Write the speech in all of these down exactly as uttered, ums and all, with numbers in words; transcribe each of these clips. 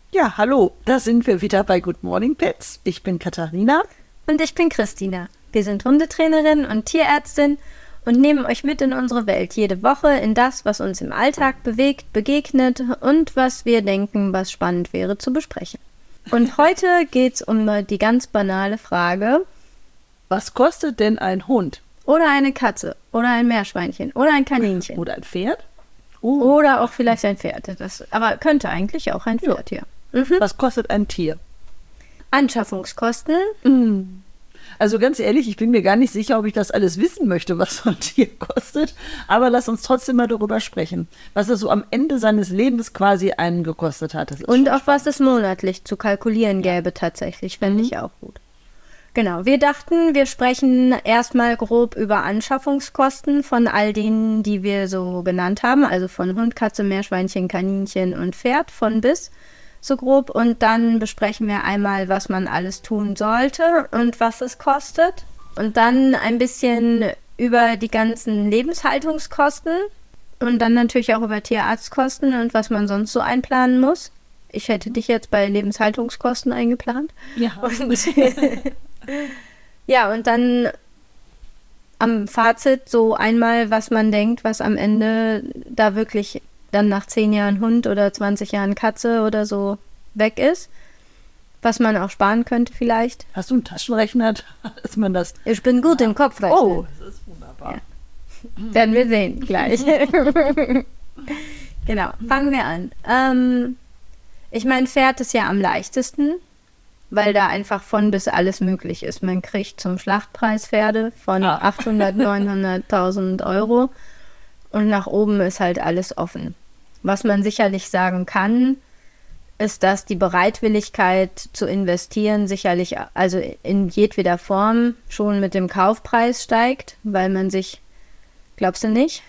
Ja, hallo, da sind wir wieder bei Good Morning Pets. Ich bin Katharina. Und ich bin Christina. Wir sind Hundetrainerin und Tierärztin und nehmen euch mit in unsere Welt jede Woche in das, was uns im Alltag bewegt, begegnet und was wir denken, was spannend wäre zu besprechen. Und heute geht's um die ganz banale Frage: Was kostet denn ein Hund? Oder eine Katze oder ein Meerschweinchen oder ein Kaninchen. Oder ein Pferd? Oh. Oder auch vielleicht ein Pferd. Das, aber könnte eigentlich auch ein Pferd, ja. ja. Mhm. Was kostet ein Tier? Anschaffungskosten. Mhm. Also ganz ehrlich, ich bin mir gar nicht sicher, ob ich das alles wissen möchte, was so ein Tier kostet. Aber lass uns trotzdem mal darüber sprechen, was es so am Ende seines Lebens quasi einen gekostet hat. Und auf was es monatlich zu kalkulieren gäbe tatsächlich, fände ich auch gut. Genau, wir dachten, wir sprechen erstmal grob über Anschaffungskosten von all denen, die wir so genannt haben. Also von Hund, Katze, Meerschweinchen, Kaninchen und Pferd, von bis. So grob, und dann besprechen wir einmal, was man alles tun sollte und was es kostet, und dann ein bisschen über die ganzen Lebenshaltungskosten und dann natürlich auch über Tierarztkosten und was man sonst so einplanen muss. Ich hätte dich jetzt bei Lebenshaltungskosten eingeplant. Ja. Und, ja, und dann am Fazit so einmal, was man denkt, was am Ende da wirklich dann nach zehn Jahren Hund oder zwanzig Jahren Katze oder so weg ist, was man auch sparen könnte vielleicht. Hast du einen Taschenrechner, dass man das... Ich bin gut im Kopfrechnen. Oh, das ist wunderbar. Ja. Werden wir sehen gleich. Genau, fangen wir an. Ähm, ich meine, Pferd ist ja am leichtesten, weil da einfach von bis alles möglich ist. Man kriegt zum Schlachtpreis Pferde von ah. achthundert, neunhunderttausend Euro. Und nach oben ist halt alles offen. Was man sicherlich sagen kann, ist, dass die Bereitwilligkeit zu investieren sicherlich, also in jedweder Form, schon mit dem Kaufpreis steigt, weil man sich, glaubst du nicht?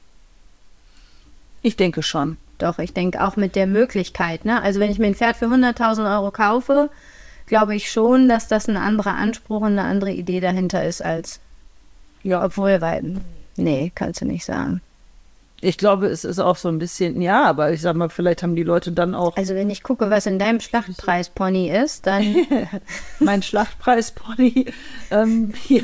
Ich denke schon. Doch, ich denke auch mit der Möglichkeit, ne? Also wenn ich mir ein Pferd für hunderttausend Euro kaufe, glaube ich schon, dass das ein anderer Anspruch und eine andere Idee dahinter ist als, ja, obwohl, weil, nee, kannst du nicht sagen. Ich glaube, es ist auch so ein bisschen, ja, aber ich sag mal, vielleicht haben die Leute dann auch... Also wenn ich gucke, was in deinem Schlachtpreispony ist, dann... Mein Schlachtpreispony, ähm, ja.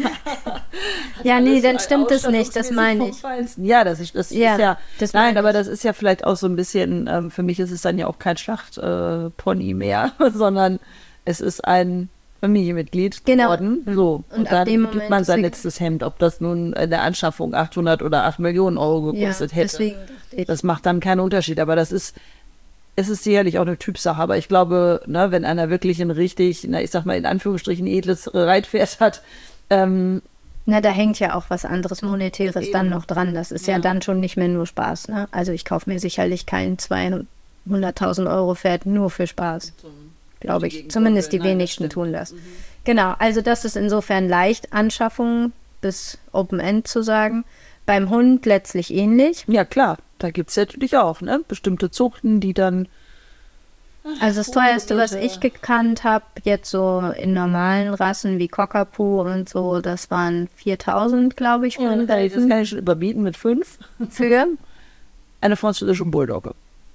Ja, nee, dann stimmt es nicht, das meine ich. Ja, das ist, das ja, ist ja... Das nein, aber das ist ja vielleicht auch so ein bisschen, ähm, für mich ist es dann ja auch kein Schlachtpony äh, mehr, sondern es ist ein... Familienmitglied geworden. Genau. So. Und, und dann dem gibt Moment man sein letztes Hemd, ob das nun in der Anschaffung achthundert oder acht Millionen Euro gekostet ja, hätte. Deswegen das macht dann keinen Unterschied. Aber das ist, es ist sicherlich auch eine Typsache. Aber ich glaube, ne, wenn einer wirklich ein richtig, na, ich sag mal in Anführungsstrichen, edles Reitpferd hat, ähm, na, da hängt ja auch was anderes Monetäres eben dann noch dran. Das ist ja, ja dann schon nicht mehr nur Spaß. Ne? Also ich kaufe mir sicherlich kein zweihunderttausend Euro Pferd nur für Spaß. Glaube ich. Zumindest die wenigsten tun das. Mhm. Genau, also das ist insofern leicht, Anschaffung bis Open-End zu sagen. Beim Hund letztlich ähnlich. Ja, klar. Da gibt es natürlich auch, ne? Bestimmte Zuchten, die dann... Also das teuerste, was ich gekannt habe, jetzt so in normalen Rassen wie Cockapoo und so, das waren viertausend, glaube ich. Ja, das kann ich schon überbieten mit fünf. Für? Eine französische Bulldogge.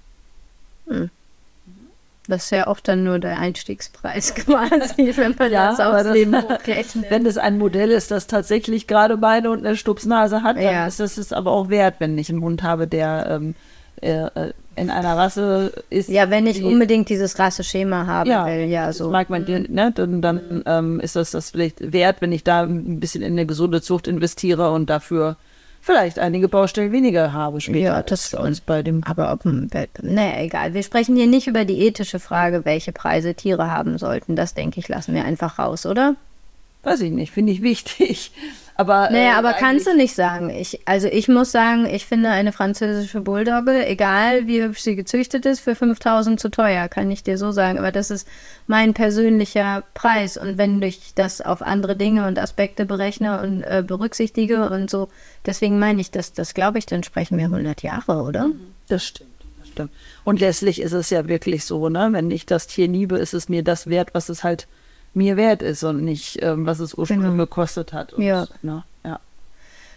Hm. Das ist ja oft dann nur der Einstiegspreis quasi, wenn man ja, das aufs Leben hochrechnet. Wenn es ein Modell ist, das tatsächlich gerade Beine und eine Stupsnase hat, dann ja. ist das aber auch wert, wenn ich einen Hund habe, der ähm, äh, in einer Rasse ist. Ja, wenn ich die, unbedingt dieses Rasseschema haben ja, will, ja, so. Mag man, ne, dann, dann ähm, ist das das vielleicht wert, wenn ich da ein bisschen in eine gesunde Zucht investiere und dafür vielleicht einige Baustellen weniger habe später. Ja, das uns bei dem. Aber ob naja, egal. Wir sprechen hier nicht über die ethische Frage, welche Preise Tiere haben sollten. Das, denke ich, lassen wir einfach raus, oder? Weiß ich nicht, finde ich wichtig. Aber, naja, äh, aber kannst du nicht sagen. Ich, also ich muss sagen, ich finde eine französische Bulldogge, egal wie hübsch sie gezüchtet ist, für fünftausend zu teuer, kann ich dir so sagen. Aber das ist mein persönlicher Preis. Und wenn ich das auf andere Dinge und Aspekte berechne und äh, berücksichtige und so, deswegen meine ich, das, das glaube ich, dann sprechen wir hundert Jahre, oder? Das stimmt, das stimmt. Und letztlich ist es ja wirklich so, ne? Wenn ich das Tier liebe, ist es mir das wert, was es halt mir wert ist und nicht, ähm, was es ursprünglich genau. gekostet hat. Und, ja. Ne? ja.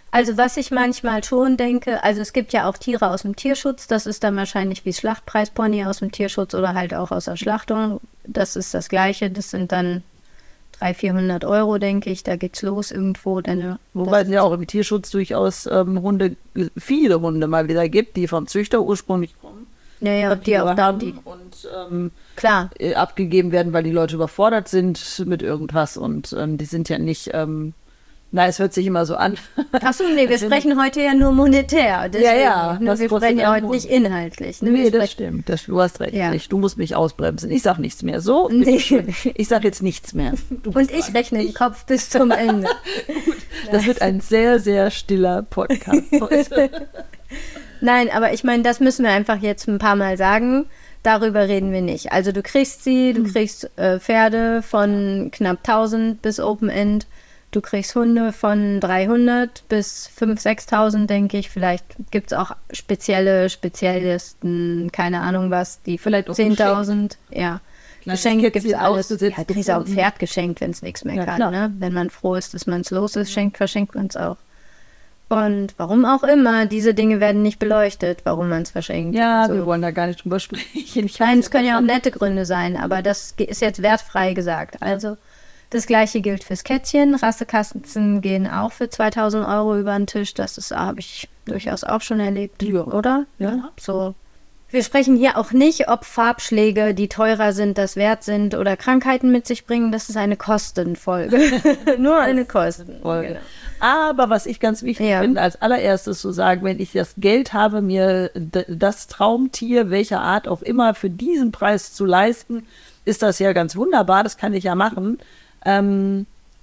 Also was ich manchmal schon denke, also es gibt ja auch Tiere aus dem Tierschutz, das ist dann wahrscheinlich wie Schlachtpreispony aus dem Tierschutz oder halt auch aus der Schlachtung. Das ist das Gleiche, das sind dann dreihundert, vierhundert Euro, denke ich, da geht's los irgendwo. Denn Wobei es ja auch im Tierschutz durchaus ähm, Hunde, viele Hunde mal wieder gibt, die vom Züchter ursprünglich kommen. Ja, ja, die auch dann die und ähm, klar äh, abgegeben werden, weil die Leute überfordert sind mit irgendwas und ähm, die sind ja nicht, ähm, na, es hört sich immer so an. Achso, nee, wir sprechen heute ja nur monetär. Deswegen, ja, ja. Ne, wir sprechen ja heute nicht inhaltlich. Ne? Nee, das stimmt. Das, du hast recht. Ja. Nicht. Du musst mich ausbremsen. Ich sag nichts mehr. So, Nee. ich sag jetzt nichts mehr. Du Und ich rechne den Kopf bis zum Ende. Gut, das wird ein sehr, sehr stiller Podcast heute. Nein, aber ich meine, das müssen wir einfach jetzt ein paar Mal sagen. Darüber reden wir nicht. Also du kriegst sie, du kriegst äh, Pferde von knapp tausend bis Open End. Du kriegst Hunde von dreihundert bis fünftausend, sechstausend, denke ich. Vielleicht gibt es auch spezielle Spezialisten, keine Ahnung was, die Vielleicht auch zehntausend. Ja, Geschenke gibt es alles. ausgesetzt Ja, du kriegst auch ein Pferd geschenkt, wenn es nichts mehr Ja, kann. klar. Ne? Wenn man froh ist, dass man es los ist, schenkt, verschenkt man es auch. Und warum auch immer, diese Dinge werden nicht beleuchtet, warum man es verschenkt. Ja, So. wir wollen da gar nicht drüber sprechen. Ich Nein, es können ja auch nette Gründe sein, aber das ge- ist jetzt wertfrei gesagt. Also das Gleiche gilt fürs Kätzchen. Rassekatzen gehen auch für zweitausend Euro über den Tisch. Das ist, habe ich durchaus auch schon erlebt, Ja. oder? Ja. So. Wir sprechen hier auch nicht, ob Farbschläge, die teurer sind, das wert sind oder Krankheiten mit sich bringen. Das ist eine Kostenfolge. Nur eine Kostenfolge. Folge. Aber was ich ganz wichtig Ja. finde, als allererstes zu sagen, wenn ich das Geld habe, mir d- das Traumtier, welcher Art auch immer, für diesen Preis zu leisten, ist das ja ganz wunderbar, das kann ich ja machen. Ähm,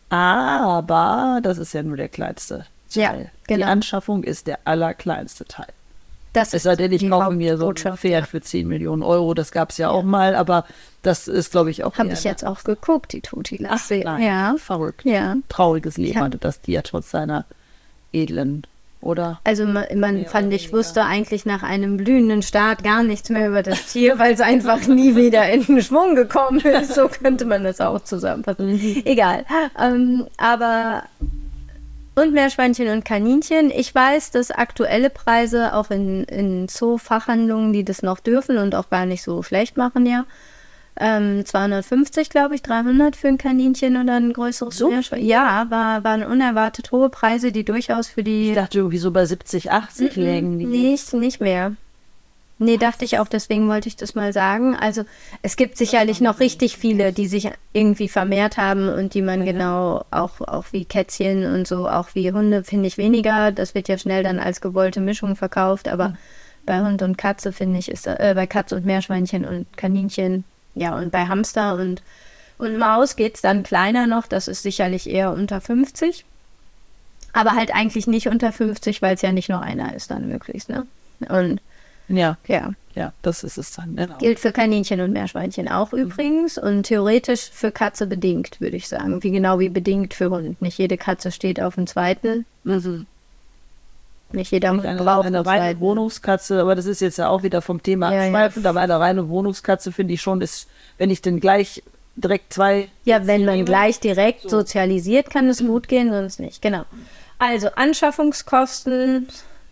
aber das ist ja nur der kleinste Teil. Ja, genau. Die Anschaffung ist der allerkleinste Teil. Das Es sei denn, ich die kaufe mir so ein Hauptbotschaft. Pferd für zehn Millionen Euro, das gab es ja auch mal, aber das ist, glaube ich, auch Habe eher ich jetzt auch geguckt, die Tuti Ach, Lassie. nein, Ja, verrückt. ja. Trauriges Leben Ja. hatte das Tier trotz seiner edlen, oder? Also man, man Mehr fand, oder ich weniger. wusste eigentlich nach einem blühenden Start gar nichts mehr über das Tier, weil es einfach nie wieder in den Schwung gekommen ist. So könnte man das auch zusammenfassen. Egal. Ähm, aber und Meerschweinchen und Kaninchen. Ich weiß, dass aktuelle Preise auch in, in Zoo-Fachhandlungen, die das noch dürfen und auch gar nicht so schlecht machen, ja. Ähm, zweihundertfünfzig, glaube ich, dreihundert für ein Kaninchen oder ein größeres So Meerschweinchen. Ja, war, waren unerwartet hohe Preise, die durchaus für die... Ich dachte irgendwie so bei siebzig, achtzig lägen die. Nicht, nicht mehr. Nee, dachte ich auch, deswegen wollte ich das mal sagen. Also es gibt sicherlich noch richtig viele, die sich irgendwie vermehrt haben und die man genau, auch, auch wie Kätzchen und so, auch wie Hunde, finde ich weniger. Das wird ja schnell dann als gewollte Mischung verkauft, aber bei Hund und Katze, finde ich, ist äh, bei Katze und Meerschweinchen und Kaninchen, ja, und bei Hamster und, und Maus geht es dann kleiner noch, das ist sicherlich eher unter fünfzig. Aber halt eigentlich nicht unter fünfzig, weil es ja nicht nur einer ist dann möglichst, ne? Und Ja, ja, ja, das ist es dann. Genau. gilt für Kaninchen und Meerschweinchen auch übrigens und theoretisch für Katze bedingt, würde ich sagen. Wie genau wie bedingt für Hund. Nicht jede Katze steht auf dem zweiten. Mhm. Nicht jeder Hund Eine, braucht eine einen reine zweiten. Wohnungskatze, aber das ist jetzt ja auch wieder vom Thema Ja, ja. abschweifend, aber eine reine Wohnungskatze finde ich schon, ist, wenn ich denn gleich direkt zwei. Ja, wenn man nehme, gleich direkt so. sozialisiert, kann es gut gehen, sonst nicht. Genau. Also Anschaffungskosten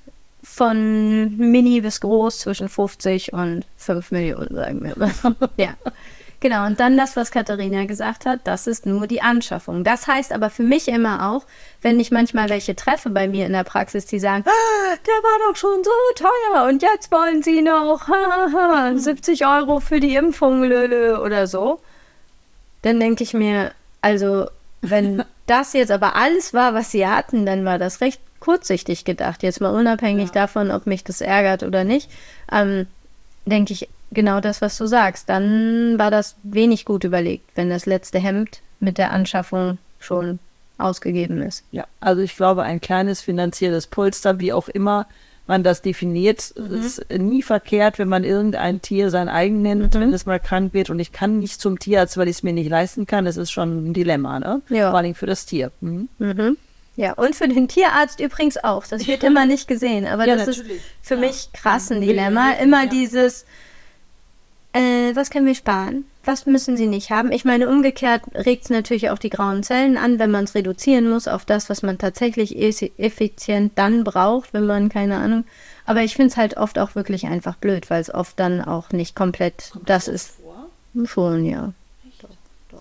von mini bis groß zwischen fünfzig und fünf Millionen, sagen wir mal. Ja. Genau, und dann das, was Katharina gesagt hat, das ist nur die Anschaffung. Das heißt aber für mich immer auch, wenn ich manchmal welche treffe bei mir in der Praxis, die sagen, ah, der war doch schon so teuer und jetzt wollen sie noch siebzig Euro für die Impfung lölö, oder so. Dann denke ich mir, also wenn das jetzt aber alles war, was sie hatten, dann war das recht kurzsichtig gedacht. Jetzt mal unabhängig Ja. davon, ob mich das ärgert oder nicht, ähm, denke ich, genau das, was du sagst. Dann war das wenig gut überlegt, wenn das letzte Hemd mit der Anschaffung schon ausgegeben ist. Ja, also ich glaube, ein kleines finanzielles Polster, wie auch immer man das definiert, ist nie verkehrt, wenn man irgendein Tier sein eigen nennt, wenn es mal krank wird und ich kann nicht zum Tierarzt, weil ich es mir nicht leisten kann. Das ist schon ein Dilemma, ne? Ja. Vor allem für das Tier. Mhm. Mhm. Ja, und für den Tierarzt übrigens auch. Das wird immer nicht gesehen, aber Ja, das natürlich. ist für Ja. mich krass ein Will Dilemma. helfen, Immer ja. dieses, äh, was können wir sparen? was müssen sie nicht haben? Ich meine, umgekehrt regt es natürlich auch die grauen Zellen an, wenn man es reduzieren muss auf das, was man tatsächlich effizient dann braucht, wenn man, keine Ahnung. Aber ich finde es halt oft auch wirklich einfach blöd, weil es oft dann auch nicht komplett Kommt das ist. Vor? Schon, ja. Doch, doch.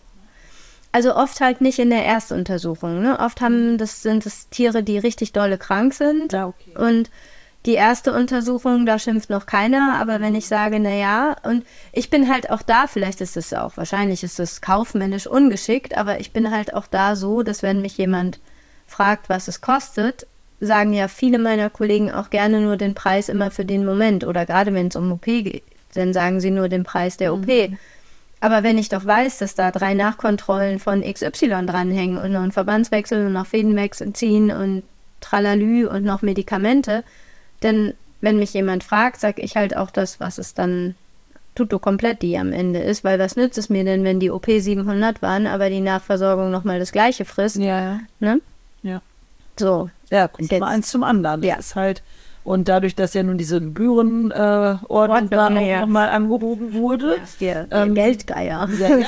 Also oft halt nicht in der Erstuntersuchung. Ne? Oft haben das, sind es Tiere, die richtig dolle krank sind. Ja, okay. Und die erste Untersuchung, da schimpft noch keiner, aber wenn ich sage, na ja, und ich bin halt auch da, vielleicht ist es auch, wahrscheinlich ist es kaufmännisch ungeschickt, aber ich bin halt auch da so, dass wenn mich jemand fragt, was es kostet, sagen ja viele meiner Kollegen auch gerne nur den Preis immer für den Moment oder gerade wenn es um O P geht, dann sagen sie nur den Preis der O P. Mhm. Aber wenn ich doch weiß, dass da drei Nachkontrollen von X Y dranhängen und noch ein Verbandswechsel und noch Fädenwechsel ziehen und Tralalü und noch Medikamente, denn wenn mich jemand fragt, sage ich halt auch das, was es dann tutto komplett am Ende ist, weil was nützt es mir denn, wenn die O P siebenhundert waren, aber die Nachversorgung nochmal das Gleiche frisst? Ja, ja. Ne? Ja. So. Ja, kommt mal eins zum anderen. Das ja. ist halt, und dadurch, dass ja nun diese Gebührenordnung äh, Ordnung da auch ja. nochmal angehoben wurde. Ja, der ähm, Geldgeier. Ja, ja.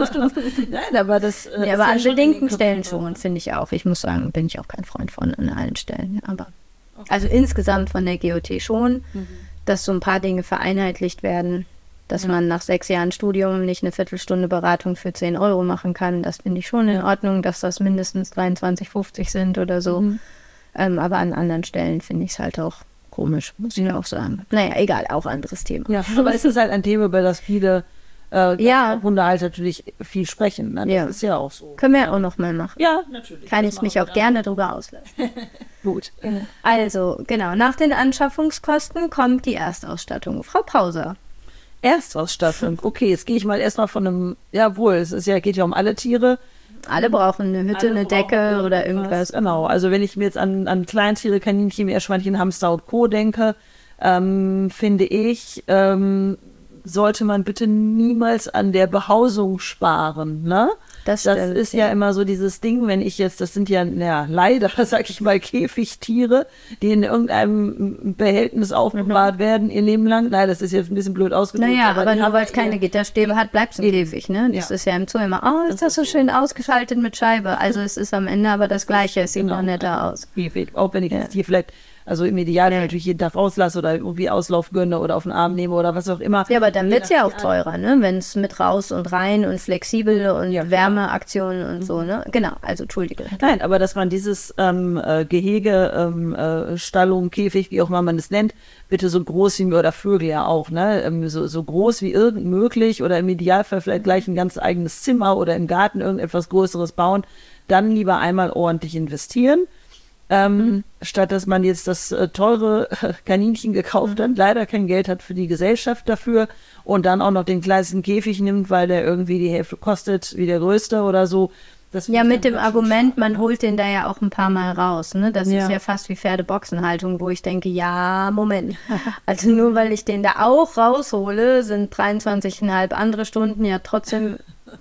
Nein, aber das äh, ja, aber an bedingten Stellen schon, finde ich auch. Ich muss sagen, bin ich auch kein Freund von an allen Stellen, aber okay. Also insgesamt von der G O T schon, mhm. dass so ein paar Dinge vereinheitlicht werden, dass ja. man nach sechs Jahren Studium nicht eine Viertelstunde Beratung für zehn Euro machen kann. Das finde ich schon in Ordnung, dass das mindestens dreiundzwanzig fünfzig sind oder so. Mhm. Ähm, aber an anderen Stellen finde ich es halt auch komisch, muss ich auch sagen. Naja, egal, auch anderes Thema. Ja, aber es ist halt ein Thema, über das viele äh, ja. Hundehalter natürlich viel sprechen. Ne? Das ja. ist ja auch so. Können wir auch noch mal machen. Ja, natürlich. Kann ich mich auch dann. gerne drüber auslassen. Gut. Also, genau, nach den Anschaffungskosten kommt die Erstausstattung. Frau Pauser. Erstausstattung. Okay, jetzt gehe ich mal erstmal von einem, jawohl, es ist ja, geht ja um alle Tiere. Alle brauchen eine Hütte, alle eine Decke oder irgendwas. Genau, also wenn ich mir jetzt an, an Kleintiere, Kaninchen, Meerschweinchen, Hamster und Co. denke, ähm, finde ich, ähm, sollte man bitte niemals an der Behausung sparen, ne? Das, das stimmt, ist ja, ja immer so dieses Ding, wenn ich jetzt, das sind ja, ja leider, sag ich mal, Käfigtiere, die in irgendeinem Behältnis aufbewahrt mhm. werden ihr Leben lang. Nein, das ist jetzt ein bisschen blöd ausgedrückt. Naja, aber, aber nur weil es keine Gitterstäbe hat, bleibt es ein Käfig, ne? Das ja. ist ja im Zoo immer, oh, ist das, das so schön so ausgeschaltet mit Scheibe. Also es ist am Ende aber das Gleiche, es sieht genau. noch netter aus. Käfig, auch wenn ich ja. das Tier vielleicht, also im Idealfall ja. natürlich jeden Tag rauslasse oder irgendwie Auslauf gönne oder auf den Arm nehme oder was auch immer. Ja, aber dann wird es ja auch teurer, ne? Wenn es mit raus und rein und flexibel und ja, Wärmeaktionen und mhm. so, ne? Genau, also Entschuldige. Nein, aber dass man dieses ähm, äh, Gehege, ähm, äh, Stallung, Käfig, wie auch immer man es nennt, bitte so groß wie, oder Vögel ja auch, ne? Ähm, so, so groß wie irgend möglich oder im Idealfall vielleicht gleich ein ganz eigenes Zimmer oder im Garten irgendetwas Größeres bauen, dann lieber einmal ordentlich investieren. Ähm, mhm. Statt dass man jetzt das äh, teure äh, Kaninchen gekauft hat, leider kein Geld hat für die Gesellschaft dafür und dann auch noch den kleinsten Käfig nimmt, weil der irgendwie die Hälfte kostet wie der größte oder so. Das ja, mit dem Argument, man holt den da ja auch ein paar Mal raus. Ne? Das ja. ist ja fast wie Pferdeboxenhaltung, wo ich denke, ja, Moment. Also nur weil ich den da auch raushole, sind dreiundzwanzig Komma fünf andere Stunden ja trotzdem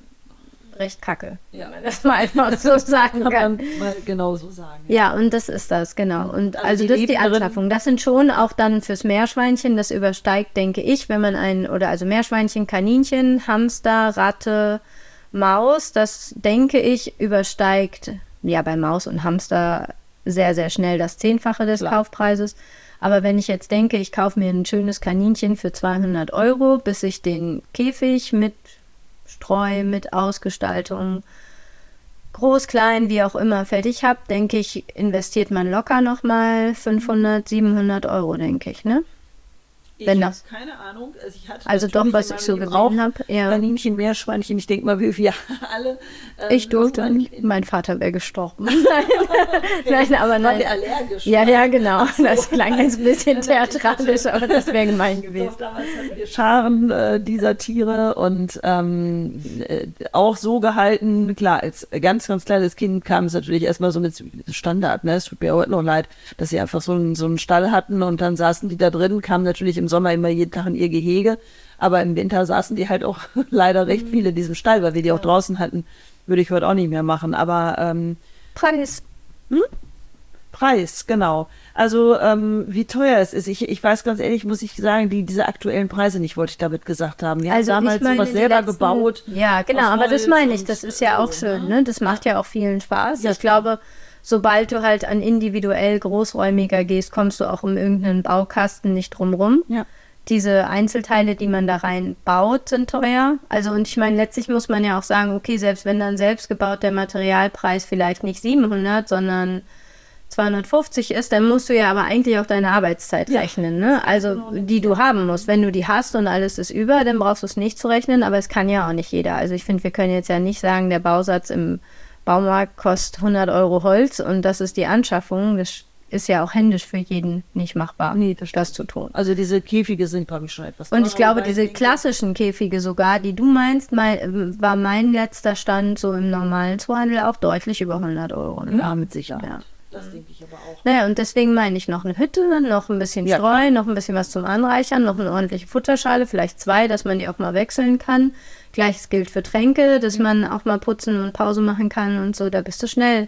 recht kacke, ja. wenn man das mal einfach so sagen kann. Mal genau so sagen. Ja. ja, und das ist das, genau. Und also, also das ist die Anschaffung. Das sind schon auch dann fürs Meerschweinchen, das übersteigt, denke ich, wenn man ein, oder also Meerschweinchen, Kaninchen, Hamster, Ratte, Maus, das denke ich übersteigt, ja, bei Maus und Hamster sehr, sehr schnell das Zehnfache des Klar. Kaufpreises. Aber wenn ich jetzt denke, ich kaufe mir ein schönes Kaninchen für zweihundert Euro, bis ich den Käfig mit Streu, mit Ausgestaltung, groß, klein, wie auch immer fertig habe, denke ich, investiert man locker nochmal fünfhundert, siebenhundert Euro, denke ich, ne? Ich habe keine Ahnung. Also, ich hatte also doch, was ich so gesehen habe. Ja. Kaninchen, Meerschweinchen, ich denke mal, wie wir alle. Ähm, ich durfte nicht. Mein Vater wäre gestorben. Nein, nein, aber nein. War der allergisch? Ja, ja, genau. Das klang jetzt ein bisschen theatralisch, aber das wäre gemein gewesen. Doch, damals hatten wir Scharen äh, dieser Tiere und ähm, äh, auch so gehalten. Klar, als ganz, ganz kleines Kind kam es natürlich erstmal so mit Standard. Ne? Es tut mir heute noch leid, dass sie einfach so einen, so einen Stall hatten und dann saßen die da drin, kamen natürlich im Sommer immer jeden Tag in ihr Gehege, aber im Winter saßen die halt auch leider recht viele in diesem Stall, weil wir die auch draußen hatten, würde ich heute auch nicht mehr machen, aber ähm, Preis. Hm? Preis, genau. Also ähm, wie teuer es ist. Ich, ich weiß ganz ehrlich, muss ich sagen, die, diese aktuellen Preise nicht, wollte ich damit gesagt haben. Wir Also haben damals ich meine, sowas die selber letzten- gebaut. Ja, genau, aus aber das Holz meine ich, und das ist ja auch so, schön, ne? ne? Das macht ja auch vielen Spaß. Ja, Ich glaube, sobald du halt an individuell großräumiger gehst, kommst du auch um irgendeinen Baukasten nicht drum rum. Ja. Diese Einzelteile, die man da rein baut, sind teuer. Also und ich meine, letztlich muss man ja auch sagen, okay, selbst wenn dann selbst gebaut der Materialpreis vielleicht nicht siebenhundert, sondern zweihundertfünfzig ist, dann musst du ja aber eigentlich auch deine Arbeitszeit Ja. rechnen, ne? Also die du haben musst. Wenn du die hast und alles ist über, dann brauchst du es nicht zu rechnen, aber es kann ja auch nicht jeder. Also ich finde, wir können jetzt ja nicht sagen, der Bausatz im Baumarkt kostet hundert Euro Holz und das ist die Anschaffung. Das ist ja auch händisch für jeden nicht machbar, Nee, das das zu tun. Also diese Käfige sind, glaube ich, schon etwas Und ich teurer, glaube, wobei diese denke, klassischen Käfige sogar, die du meinst, mein, war mein letzter Stand so im normalen Zoohandel auch deutlich über hundert Euro. Ne? Ja, mit Sicherheit. Ja. Das denke ich aber auch. Naja, und deswegen meine ich noch eine Hütte, noch ein bisschen Ja. Streu, noch ein bisschen was zum Anreichern, noch eine ordentliche Futterschale, vielleicht zwei, dass man die auch mal wechseln kann. Gleiches gilt für Tränke, dass man auch mal putzen und Pause machen kann und so, da bist du schnell.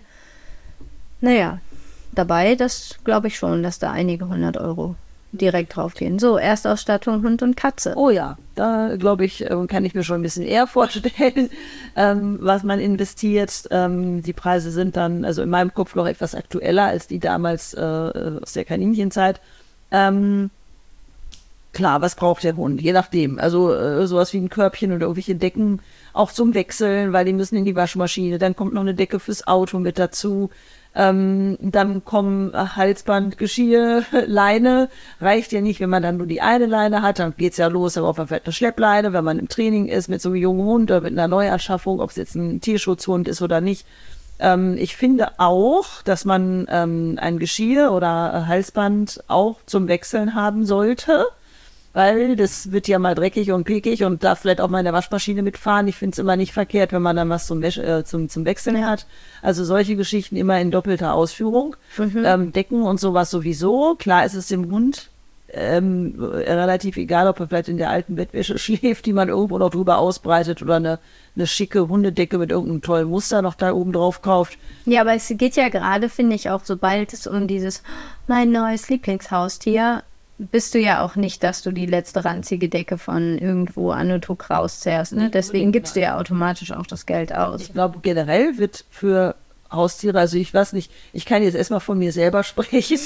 Naja, dabei, das glaube ich schon, dass da einige hundert Euro direkt draufgehen. So, Erstausstattung Hund und Katze. Oh ja, da glaube ich, äh, kann ich mir schon ein bisschen eher vorstellen, ähm, was man investiert. Ähm, die Preise sind dann, also in meinem Kopf noch etwas aktueller als die damals äh, aus der Kaninchenzeit. Ähm, klar, was braucht der Hund? Je nachdem. Also äh, sowas wie ein Körbchen oder irgendwelche Decken auch zum Wechseln, weil die müssen in die Waschmaschine. Dann kommt noch eine Decke fürs Auto mit dazu. Ähm, dann kommen äh, Halsband, Geschirr, Leine. Reicht ja nicht, wenn man dann nur die eine Leine hat, dann geht's ja los, dann braucht man vielleicht eine Schleppleine, wenn man im Training ist mit so einem jungen Hund oder mit einer Neuanschaffung, ob es jetzt ein Tierschutzhund ist oder nicht. Ähm, ich finde auch, dass man ähm, ein Geschirr oder äh, Halsband auch zum Wechseln haben sollte. Weil das wird ja mal dreckig und piekig und darf vielleicht auch mal in der Waschmaschine mitfahren. Ich finde es immer nicht verkehrt, wenn man dann was zum, Wäsch äh, zum, zum Wechseln hat. Also solche Geschichten immer in doppelter Ausführung. Mhm. Ähm, Decken und sowas sowieso. Klar ist es dem Hund ähm, relativ egal, ob er vielleicht in der alten Bettwäsche schläft, die man irgendwo noch drüber ausbreitet oder eine, eine schicke Hundedecke mit irgendeinem tollen Muster noch da oben drauf kauft. Ja, aber es geht ja gerade, finde ich, auch sobald es um dieses mein neues Lieblingshaustier, bist du ja auch nicht, dass du die letzte ranzige Decke von irgendwo Anotuk rauszerrst. Ne? Deswegen gibst du ja automatisch auch das Geld aus. Ich glaube, generell wird für Haustiere, also ich weiß nicht, ich kann jetzt erstmal von mir selber sprechen.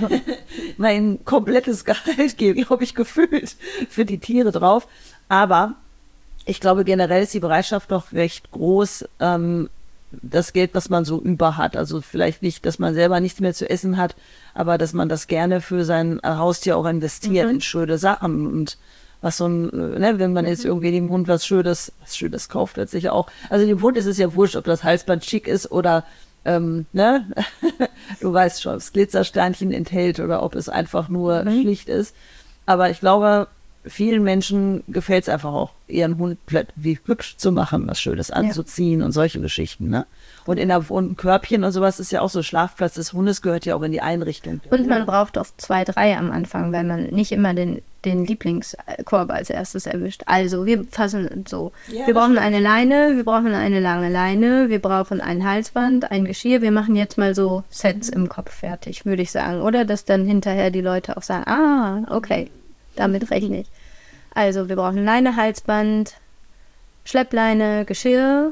Mein komplettes Gehalt geht, glaube ich, gefühlt für die Tiere drauf. Aber ich glaube, generell ist die Bereitschaft doch recht groß, ähm, das Geld, was man so über hat. Also vielleicht nicht, dass man selber nichts mehr zu essen hat, aber dass man das gerne für sein Haustier auch investiert Mhm. in schöne Sachen. Und was so ein, ne, wenn man jetzt irgendwie dem Hund was Schönes, was Schönes kauft, letztlich auch. Also dem Hund ist es ja wurscht, ob das Halsband schick ist oder, ähm, ne, du weißt schon, ob es Glitzersternchen enthält oder ob es einfach nur Mhm. schlicht ist. Aber ich glaube, vielen Menschen gefällt es einfach auch, ihren Hund plöt- wie hübsch zu machen, was Schönes anzuziehen und solche Geschichten, ne? Und in der und ein Körbchen und sowas ist ja auch so, Schlafplatz des Hundes gehört ja auch in die Einrichtung. Und man braucht oft zwei, drei am Anfang, weil man nicht immer den, den Lieblingskorb als erstes erwischt. Also wir fassen so. Ja, wir das brauchen eine Leine, wir brauchen eine lange Leine, wir brauchen ein Halsband, ein Geschirr. Wir machen jetzt mal so Sets im Kopf fertig, würde ich sagen. Oder dass dann hinterher die Leute auch sagen, ah, okay, damit rechne ich. Also wir brauchen Leine, Halsband, Schleppleine, Geschirr,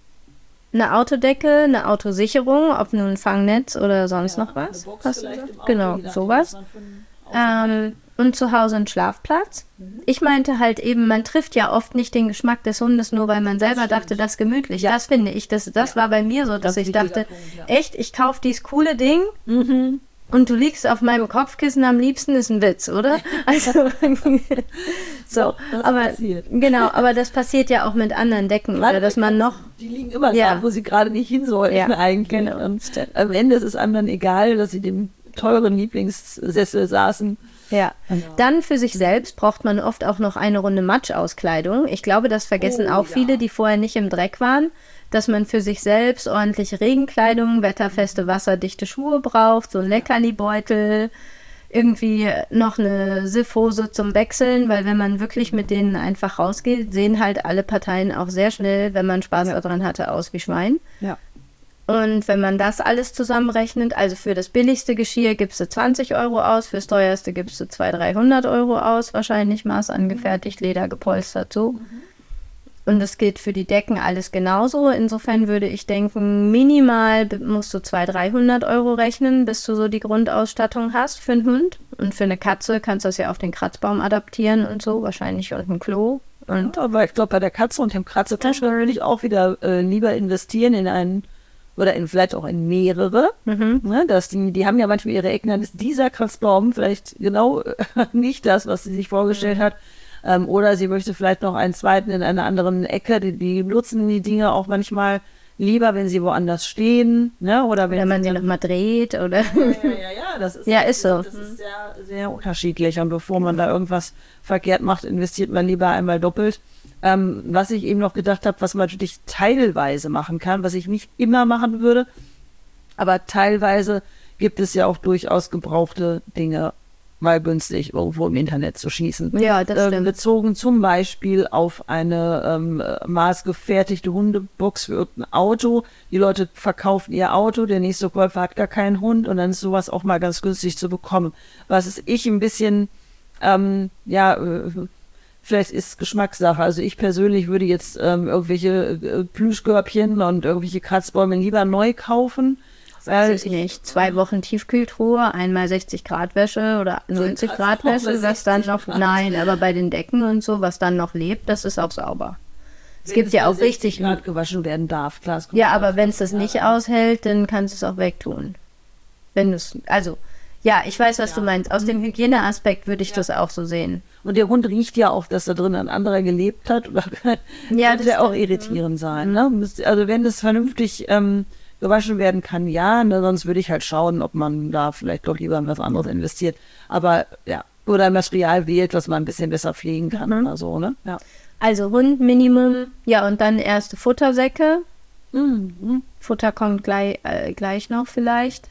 eine Autodecke, eine Autosicherung, ob nun Fangnetz oder sonst noch was. Hast du gesagt? Genau, sowas. Ähm, und zu Hause ein Schlafplatz. Ich meinte halt eben, man trifft ja oft nicht den Geschmack des Hundes, nur weil man selber dachte, das ist gemütlich. Ja. Das finde ich, das, das war bei mir so, dass Ganz ich wichtiger dachte, Punkt, ja. echt, ich kaufe dieses coole Ding Mhm. und du liegst auf meinem Kopfkissen am liebsten, ist ein Witz, oder? Also, so, das aber, passiert. genau, aber das passiert ja auch mit anderen Decken, oder dass man noch, Die liegen immer Ja. da, wo sie gerade nicht hin sollten Ja, eigentlich. genau. Und am Ende ist es einem dann egal, dass sie dem teuren Lieblingssessel saßen. ja. Genau. Dann für sich selbst braucht man oft auch noch eine Runde Matschauskleidung. Ich glaube, das vergessen Oh, auch ja. viele, die vorher nicht im Dreck waren, dass man für sich selbst ordentliche Regenkleidung, wetterfeste, wasserdichte Schuhe braucht, so ein Leckerli-Beutel, irgendwie noch eine Siffhose zum Wechseln, weil wenn man wirklich mit denen einfach rausgeht, sehen halt alle Parteien auch sehr schnell, wenn man Spaß Ja. daran hatte, aus wie Schwein. Ja. Und wenn man das alles zusammenrechnet, also für das billigste Geschirr gibst du zwanzig Euro aus, fürs teuerste gibst du zweihundert, dreihundert Euro aus, wahrscheinlich maßangefertigt, Leder gepolstert, so. Mhm. Und das gilt für die Decken alles genauso. Insofern würde ich denken, minimal musst du zweihundert, dreihundert Euro rechnen, bis du so die Grundausstattung hast für einen Hund. Und für eine Katze kannst du das ja auf den Kratzbaum adaptieren und so, wahrscheinlich und ein Klo. Und ja, aber ich glaube, bei der Katze und dem Kratzetaschen würde ich auch wieder äh, lieber investieren in einen, oder in vielleicht auch in mehrere. Mhm. Ne, dass die, die haben ja manchmal ihre Ecken, dann ist dieser Kratzbaum vielleicht genau äh, nicht das, was sie sich vorgestellt mhm. hat. Ähm, oder sie möchte vielleicht noch einen zweiten in einer anderen Ecke. Die, die nutzen die Dinge auch manchmal lieber, wenn sie woanders stehen. Ne? Oder wenn oder man sie nochmal dreht. Oder ja, ja, ja, ja, das ist, ja, ist so. Das ist sehr, sehr unterschiedlich. Und bevor man da irgendwas verkehrt macht, investiert man lieber einmal doppelt. Ähm, was ich eben noch gedacht habe, was man natürlich teilweise machen kann, was ich nicht immer machen würde, aber teilweise gibt es ja auch durchaus gebrauchte Dinge, mal günstig irgendwo im Internet zu schießen. Ja, das stimmt. Ähm, bezogen zum Beispiel auf eine ähm, maßgefertigte Hundebox für irgendein Auto. Die Leute verkaufen ihr Auto, der nächste Käufer hat gar keinen Hund und dann ist sowas auch mal ganz günstig zu bekommen. Was ist ich ein bisschen, ähm, ja, äh, vielleicht ist es Geschmackssache. Also ich persönlich würde jetzt ähm, irgendwelche äh, Plüschkörbchen und irgendwelche Kratzbäume lieber neu kaufen. Weiß ich nicht. Zwei Wochen Tiefkühltruhe, einmal sechzig Grad Wäsche oder neunzig Grad Wäsche, was dann noch, nein, aber bei den Decken und so, was dann noch lebt, das ist auch sauber. Es gibt ja auch richtig Grad gewaschen werden darf, klar. Ja, aber wenn es das nicht aushält, dann kannst du es auch wegtun. Wenn es, also, ja, ich weiß, was ja. du meinst. Aus dem Hygieneaspekt würde ich ja. das auch so sehen. Und der Hund riecht ja auch, dass da drin ein anderer gelebt hat. Oder ja, das könnte auch irritierend sein. Ne? Also wenn das vernünftig ähm, gewaschen werden kann, ja, ne, sonst würde ich halt schauen, ob man da vielleicht doch lieber in was anderes investiert. Aber ja, oder ein Material wählt, was man ein bisschen besser pflegen kann mhm. oder so, ne? Ja. Also Hund Minimum, ja, und dann erste Futtersäcke. Mhm. Futter kommt gleich, äh, gleich noch vielleicht.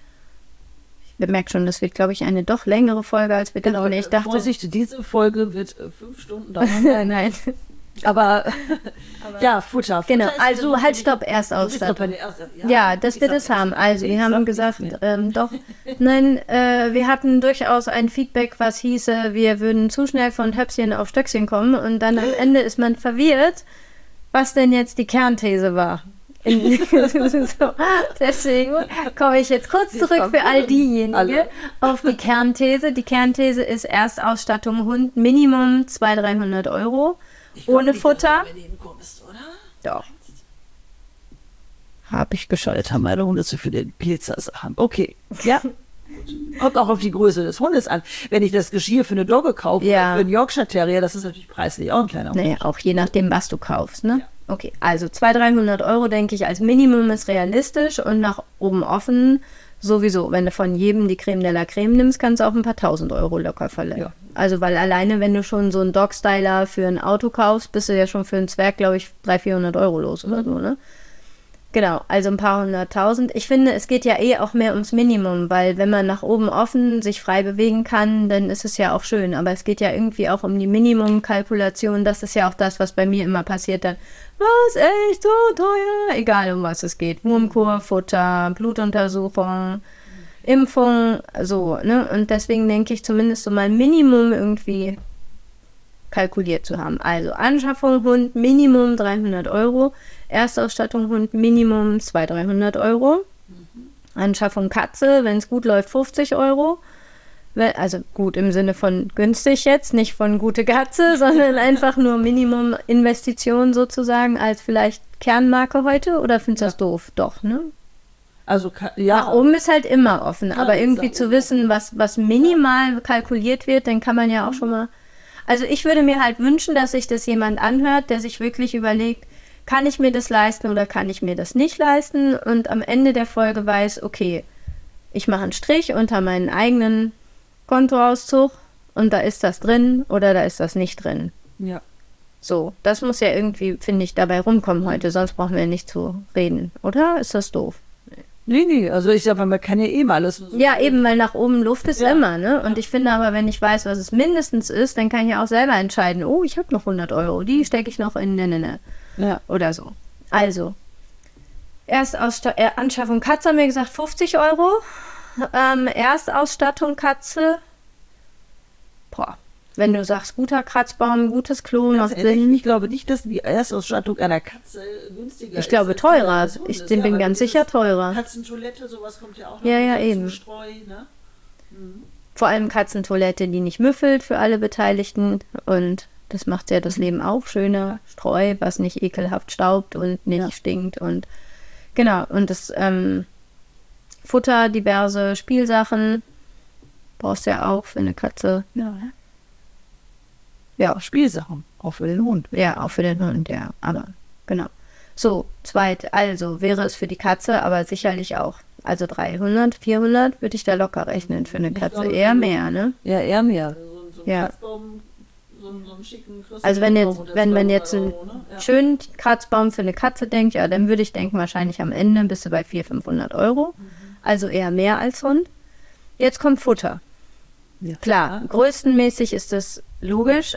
Ich merke schon, das wird, glaube ich, eine doch längere Folge, als wir genau, dachten. Ich dachte, Vorsicht, diese Folge wird äh, fünf Stunden dauern. nein, nein. Aber, aber ja, Futter. Genau, Futter also halt stopp, Erstausstattung. Ja, ja, dass wir das haben. Also wir haben gesagt, ähm, doch, nein, äh, wir hatten durchaus ein Feedback, was hieße, wir würden zu schnell von Höpfchen auf Stöckchen kommen und dann am Ende ist man verwirrt, was denn jetzt die Kernthese war. so, deswegen komme ich jetzt kurz zurück für all diejenigen alle. auf die Kernthese. Die Kernthese ist Erstausstattung Hund Minimum zweihundert, dreihundert Euro. Ohne nicht, Futter? Kommst, oder? Doch. Habe ich geschaltet, haben meine Hunde zu viele Pizzasachen. Okay, ja. Kommt auch auf die Größe des Hundes an. Wenn ich das Geschirr für eine Dogge kaufe, ja. für einen Yorkshire Terrier, das ist natürlich preislich auch ein kleiner Unterschied. Naja, auch je nachdem, was du kaufst, ne? Ja. Okay, also zweihundert, dreihundert Euro, denke ich, als Minimum ist realistisch und nach oben offen sowieso. Wenn du von jedem die Creme de la Creme nimmst, kannst du auch ein paar tausend Euro locker verleihen. Ja. Also, weil alleine, wenn du schon so einen Dog-Styler für ein Auto kaufst, bist du ja schon für einen Zwerg, glaube ich, dreihundert, vierhundert Euro los oder so, ne? Genau, also ein paar hunderttausend. Ich finde, es geht ja eh auch mehr ums Minimum, weil wenn man nach oben offen sich frei bewegen kann, dann ist es ja auch schön. Aber es geht ja irgendwie auch um die Minimumkalkulation. Das ist ja auch das, was bei mir immer passiert dann. Was, echt so teuer? Egal, um was es geht. Wurmkur, Futter, Blutuntersuchung, Impfung, so, ne? Und deswegen denke ich zumindest so mal Minimum irgendwie kalkuliert zu haben. Also Anschaffung Hund Minimum dreihundert Euro, Erstausstattung Hund Minimum zweihundert, dreihundert Euro, Anschaffung Katze, wenn es gut läuft, fünfzig Euro. Also gut im Sinne von günstig jetzt, nicht von gute Katze, sondern einfach nur Minimum Investition sozusagen als vielleicht Kernmarke heute, oder findest du das doof? Doch, ne? Also, ja. Nach oben ist halt immer offen, ja, aber irgendwie zu wissen, was, was minimal kalkuliert wird, dann kann man ja auch schon mal. Also ich würde mir halt wünschen, dass sich das jemand anhört, der sich wirklich überlegt, kann ich mir das leisten oder kann ich mir das nicht leisten, und am Ende der Folge weiß, okay, ich mache einen Strich unter meinen eigenen Kontoauszug und da ist das drin oder da ist das nicht drin. Ja. So, das muss ja irgendwie, finde ich, dabei rumkommen heute, sonst brauchen wir nicht zu reden, oder? Ist das doof? Nee, nee, also ich sage, man kann ja eh mal alles. So ja, eben, weil nach oben Luft ist ja immer, ne? Und ich finde aber, wenn ich weiß, was es mindestens ist, dann kann ich ja auch selber entscheiden, oh, ich habe noch hundert Euro, die stecke ich noch in, ne, ne, ne. Ja. Oder so. Also, Erstausstattung, äh, Anschaffung Katze haben wir gesagt fünfzig Euro. Ähm, Erstausstattung Katze. Boah. Wenn du sagst, guter Kratzbaum, gutes Klo, macht Sinn. Ich glaube nicht, dass die Erstausstattung einer Katze günstiger ist. Ich glaube teurer. Ich bin ja, ganz sicher teurer. Katzentoilette, sowas kommt ja auch noch ja, ja, eben. Streu, ne? Mhm. Vor allem Katzentoilette, die nicht müffelt für alle Beteiligten. Und das macht ja das Leben auch schöner. Streu, was nicht ekelhaft staubt und nicht ja. stinkt. Und genau, und das ähm, Futter, diverse Spielsachen brauchst du ja auch für eine Katze. Ja, ja, Spielsachen, auch für den Hund. Ja, auch für den Hund, ja, aber genau. So, zweit, also wäre es für die Katze, aber sicherlich auch, also dreihundert, vierhundert würde ich da locker rechnen für eine Katze, glaube, eher mehr, ne? Ja, eher mehr. So, so ein ja. Kratzbaum, so, so einen schicken also wenn jetzt, wenn man jetzt einen Euro, ne? ja. schönen Kratzbaum für eine Katze denkt, ja, dann würde ich denken, wahrscheinlich am Ende bist du bei vierhundert, fünfhundert Euro, mhm. also eher mehr als Hund. Jetzt kommt Futter. Ja, klar, klar, größtenmäßig ist das logisch.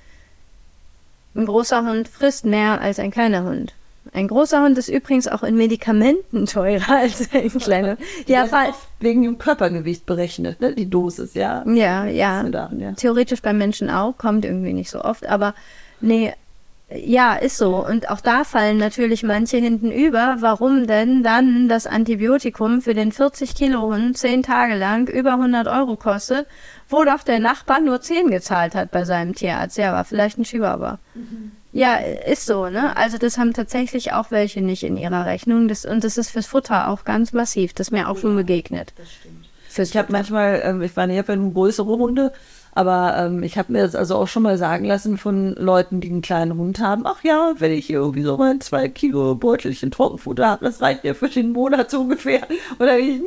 Ein großer Hund frisst mehr als ein kleiner Hund. Ein großer Hund ist übrigens auch in Medikamenten teurer als ein kleiner. Ja, weil wegen dem Körpergewicht berechnet, ne? Die Dosis, ja. Ja, ja. Daran, ja. Theoretisch beim Menschen auch, kommt irgendwie nicht so oft, aber nee, ja, ist so. Und auch da fallen natürlich manche hinten über. Warum denn dann das Antibiotikum für den vierzig Kilo Hund zehn Tage lang über hundert Euro kostet, wo doch der Nachbar nur zehn gezahlt hat bei seinem Tierarzt. Ja, war vielleicht ein Chihuahua. Mhm. Ja, ist so, ne? Also das haben tatsächlich auch welche nicht in ihrer Rechnung. Das, und das ist fürs Futter auch ganz massiv. Das ist mir auch schon begegnet. Das stimmt. Fürs ich habe manchmal, ähm, ich meine, ich habe ja nun größere Hunde, aber ähm, ich habe mir das also auch schon mal sagen lassen von Leuten, die einen kleinen Hund haben, ach ja, wenn ich hier irgendwie so mal zwei Kilo Beutelchen Trockenfutter habe, das reicht mir für den Monat so ungefähr. Und dann ich,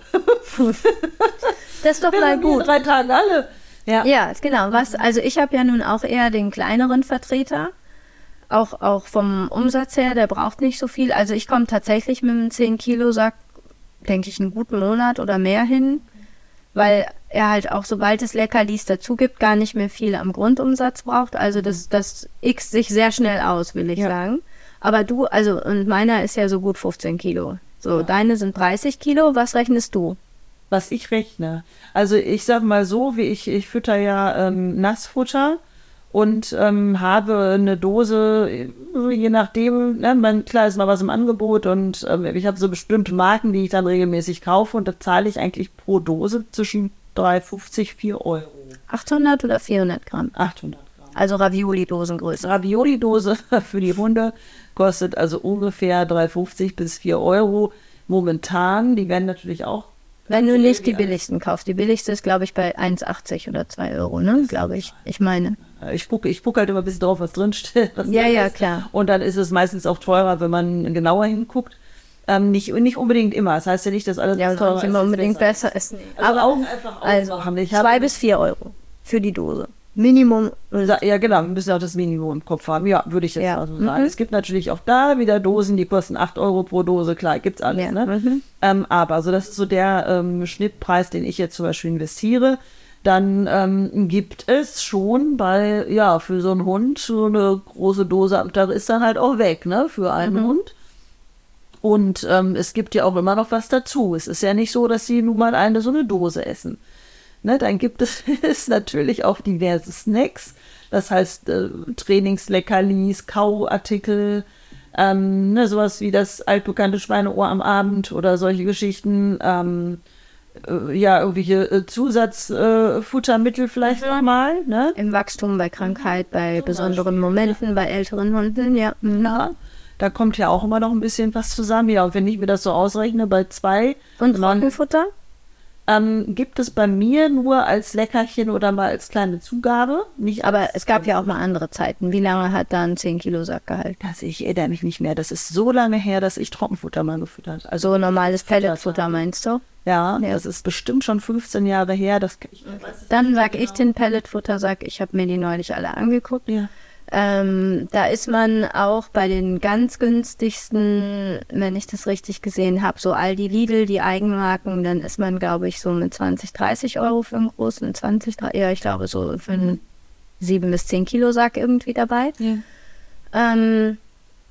hm. Das ist doch mal gut. Drei Tage alle. Ja, ja, genau. Was, also ich habe ja nun auch eher den kleineren Vertreter. Auch, auch vom Umsatz her, der braucht nicht so viel. Also ich komme tatsächlich mit einem zehn Kilo Sack, denke ich, einen guten Monat oder mehr hin. Weil er halt auch, sobald es Leckerlis dazu gibt, gar nicht mehr viel am Grundumsatz braucht. Also das, das X sich sehr schnell aus, will ich ja. sagen. Aber du, also, und meiner ist ja so gut fünfzehn Kilo. So, ja. Deine sind dreißig Kilo. Was rechnest du? Was ich rechne. Also ich sag mal so, wie ich, ich fütter ja ähm, Nassfutter und ähm, habe eine Dose, je nachdem, ne, mein, klar ist mal was im Angebot und ähm, ich habe so bestimmte Marken, die ich dann regelmäßig kaufe und da zahle ich eigentlich pro Dose zwischen drei fünfzig, vier Euro. achthundert oder vierhundert Gramm? achthundert Gramm. Also Ravioli-Dosengröße. Ravioli-Dose für die Hunde kostet also ungefähr drei fünfzig bis vier Euro momentan. Die werden natürlich auch. Wenn du nicht die billigsten kaufst. Die billigste ist, glaube ich, bei eins achtzig oder zwei Euro, ne? Glaube ich. Ich meine. Ich gucke ich guck halt immer ein bisschen drauf, was drinsteht. Was ja, ja, ist. klar. Und dann ist es meistens auch teurer, wenn man genauer hinguckt. Ähm, nicht, nicht unbedingt immer. Das heißt ja nicht, dass alles ja, teurer ist. Ja, immer unbedingt besser ist. Nee. Also aber Augen einfach also zwei bis vier Euro für die Dose. Minimum. Ja, genau. Wir müssen auch das Minimum im Kopf haben. Ja, würde ich jetzt ja. also sagen. Mhm. Es gibt natürlich auch da wieder Dosen, die kosten acht Euro pro Dose. Klar, gibt's alles. Ja. Ne? Mhm. Ähm, aber also das ist so der ähm, Schnittpreis, den ich jetzt zum Beispiel investiere. Dann ähm, gibt es schon bei, ja, für so einen Hund, so eine große Dose am Tag ist dann halt auch weg, ne, für einen mhm. Hund. Und ähm, es gibt ja auch immer noch was dazu. Es ist ja nicht so, dass sie nun mal eine so eine Dose essen. Ne, dann gibt es ist natürlich auch diverse Snacks, das heißt äh, Trainingsleckerlis, Kauartikel, ähm, ne, sowas wie das altbekannte Schweineohr am Abend oder solche Geschichten, ähm, äh, ja, irgendwelche äh, Zusatzfuttermittel äh, vielleicht nochmal. Ne? Im Wachstum, bei Krankheit, bei Zum besonderen Beispiel. Momenten, bei älteren Hunden, ja. Na, da kommt ja auch immer noch ein bisschen was zusammen. Ja, und wenn ich mir das so ausrechne, bei zwei... Und Trockenfutter? Ähm, gibt es bei mir nur als Leckerchen oder mal als kleine Zugabe. Nicht aber es gab ja auch mal andere Zeiten. Wie lange hat da ein zehn Kilo Sack gehalten? Das, ich erinnere mich nicht mehr. Das ist so lange her, dass ich Trockenfutter mal gefüttert habe. Also so normales Pelletfutter meinst du? Ja, ja, das ist bestimmt schon fünfzehn Jahre her. Das, ich weiß, Dann sag genau. ich den Pelletfuttersack. Ich habe mir die neulich alle angeguckt. Ja. Ähm, da ist man auch bei den ganz günstigsten, wenn ich das richtig gesehen habe, so Aldi, Lidl, die Eigenmarken, dann ist man, glaube ich, so mit zwanzig, dreißig Euro für einen großen, zwanzig, dreißig, ja, ich glaube so für einen sieben bis zehn Kilo Sack irgendwie dabei. Ja. Ähm,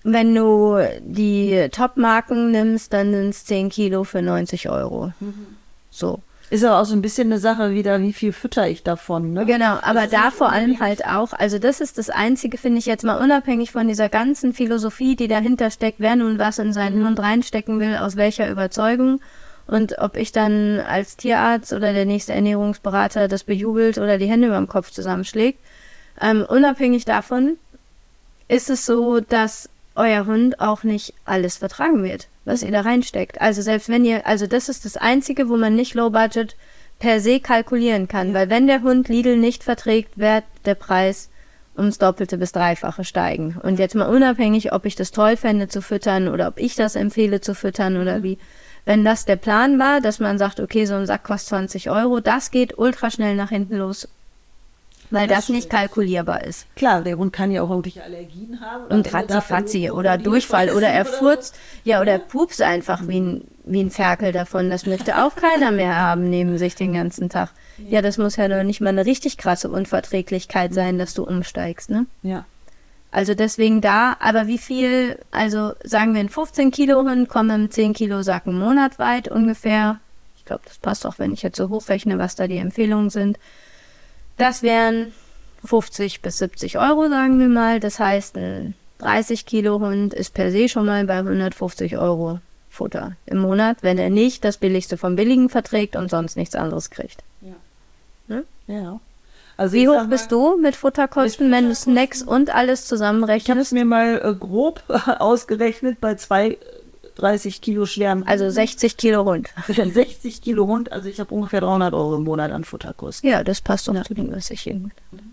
wenn du die Top-Marken nimmst, dann sind es zehn Kilo für neunzig Euro. Mhm. So. Ist aber auch so ein bisschen eine Sache wieder, wie viel fütter ich davon, ne? Genau, aber da vor allem halt auch, also das ist das Einzige, finde ich jetzt mal unabhängig von dieser ganzen Philosophie, die dahinter steckt, wer nun was in seinen Hund reinstecken will, aus welcher Überzeugung und ob ich dann als Tierarzt oder der nächste Ernährungsberater das bejubelt oder die Hände über dem Kopf zusammenschlägt. Ähm, unabhängig davon ist es so, dass euer Hund auch nicht alles vertragen wird, was ihr da reinsteckt. Also selbst wenn ihr, also das ist das Einzige, wo man nicht Low Budget per se kalkulieren kann, weil wenn der Hund Lidl nicht verträgt, wird der Preis ums Doppelte bis Dreifache steigen. Und jetzt mal unabhängig, ob ich das toll fände zu füttern oder ob ich das empfehle zu füttern oder wie. Wenn das der Plan war, dass man sagt, okay, so ein Sack kostet zwanzig Euro, das geht ultra schnell nach hinten los. Weil das, das nicht kalkulierbar ist. Klar, der Hund kann ja auch irgendwelche Allergien haben. Und ratzi-fatzi oder Durchfall oder er furzt, ja, oder er pupst einfach wie ein, wie ein Ferkel davon. Das möchte auch keiner mehr haben neben sich den ganzen Tag. Ja, das muss ja noch nicht mal eine richtig krasse Unverträglichkeit sein, dass du umsteigst, ne? Ja. Also deswegen da, aber wie viel, also sagen wir ein fünfzehn Kilo Hund, kommen im zehn Kilo Sack einen Monat weit ungefähr. Ich glaube, das passt auch, wenn ich jetzt so hochrechne, was da die Empfehlungen sind. Das wären fünfzig bis siebzig Euro, sagen wir mal. Das heißt, ein dreißig Kilo Hund ist per se schon mal bei hundertfünfzig Euro Futter im Monat, wenn er nicht das Billigste vom Billigen verträgt und sonst nichts anderes kriegt. Ja. Hm? Ja. Also wie hoch bist du mit Futterkosten, mit wenn du Snacks und alles zusammenrechnest? Ich habe es mir mal äh, grob ausgerechnet bei zwei dreißig Kilo schweren. Also sechzig Kilo Hund. sechzig Kilo Hund, also ich habe ungefähr dreihundert Euro im Monat an Futterkosten. Ja, das passt doch ja. zu dem, was ich hier mit.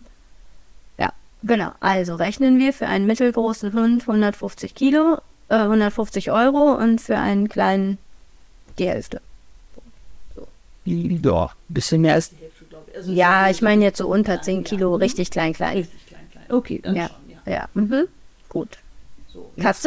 Ja, genau. Also rechnen wir für einen mittelgroßen Hund hundertfünfzig Kilo, äh, hundertfünfzig Euro und für einen kleinen die Hälfte. So. Ja, ein bisschen mehr als die Hälfte, glaube ich. Also ja, ich meine jetzt so unter zehn Kilo, ja. richtig klein, klein. Richtig klein, klein. Okay, dann ja. schon, ja. Ja, mhm. Gut. So, Katze?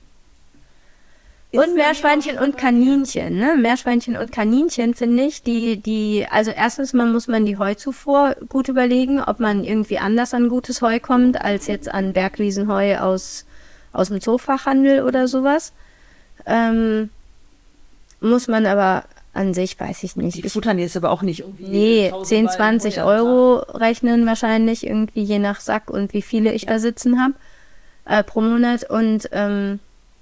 Und Meerschweinchen und Kaninchen, ne? Meerschweinchen und Kaninchen finde ich, die, die, also erstens mal muss man die Heuzufuhr gut überlegen, ob man irgendwie anders an gutes Heu kommt, als jetzt an Bergwiesenheu aus, aus dem Zoofachhandel oder sowas. Ähm, muss man aber an sich, weiß ich nicht. Die futtern jetzt aber auch nicht irgendwie. Nee, zehn, zwanzig Euro rechnen wahrscheinlich irgendwie je nach Sack und wie viele ich da sitzen habe, äh, pro Monat und, ähm,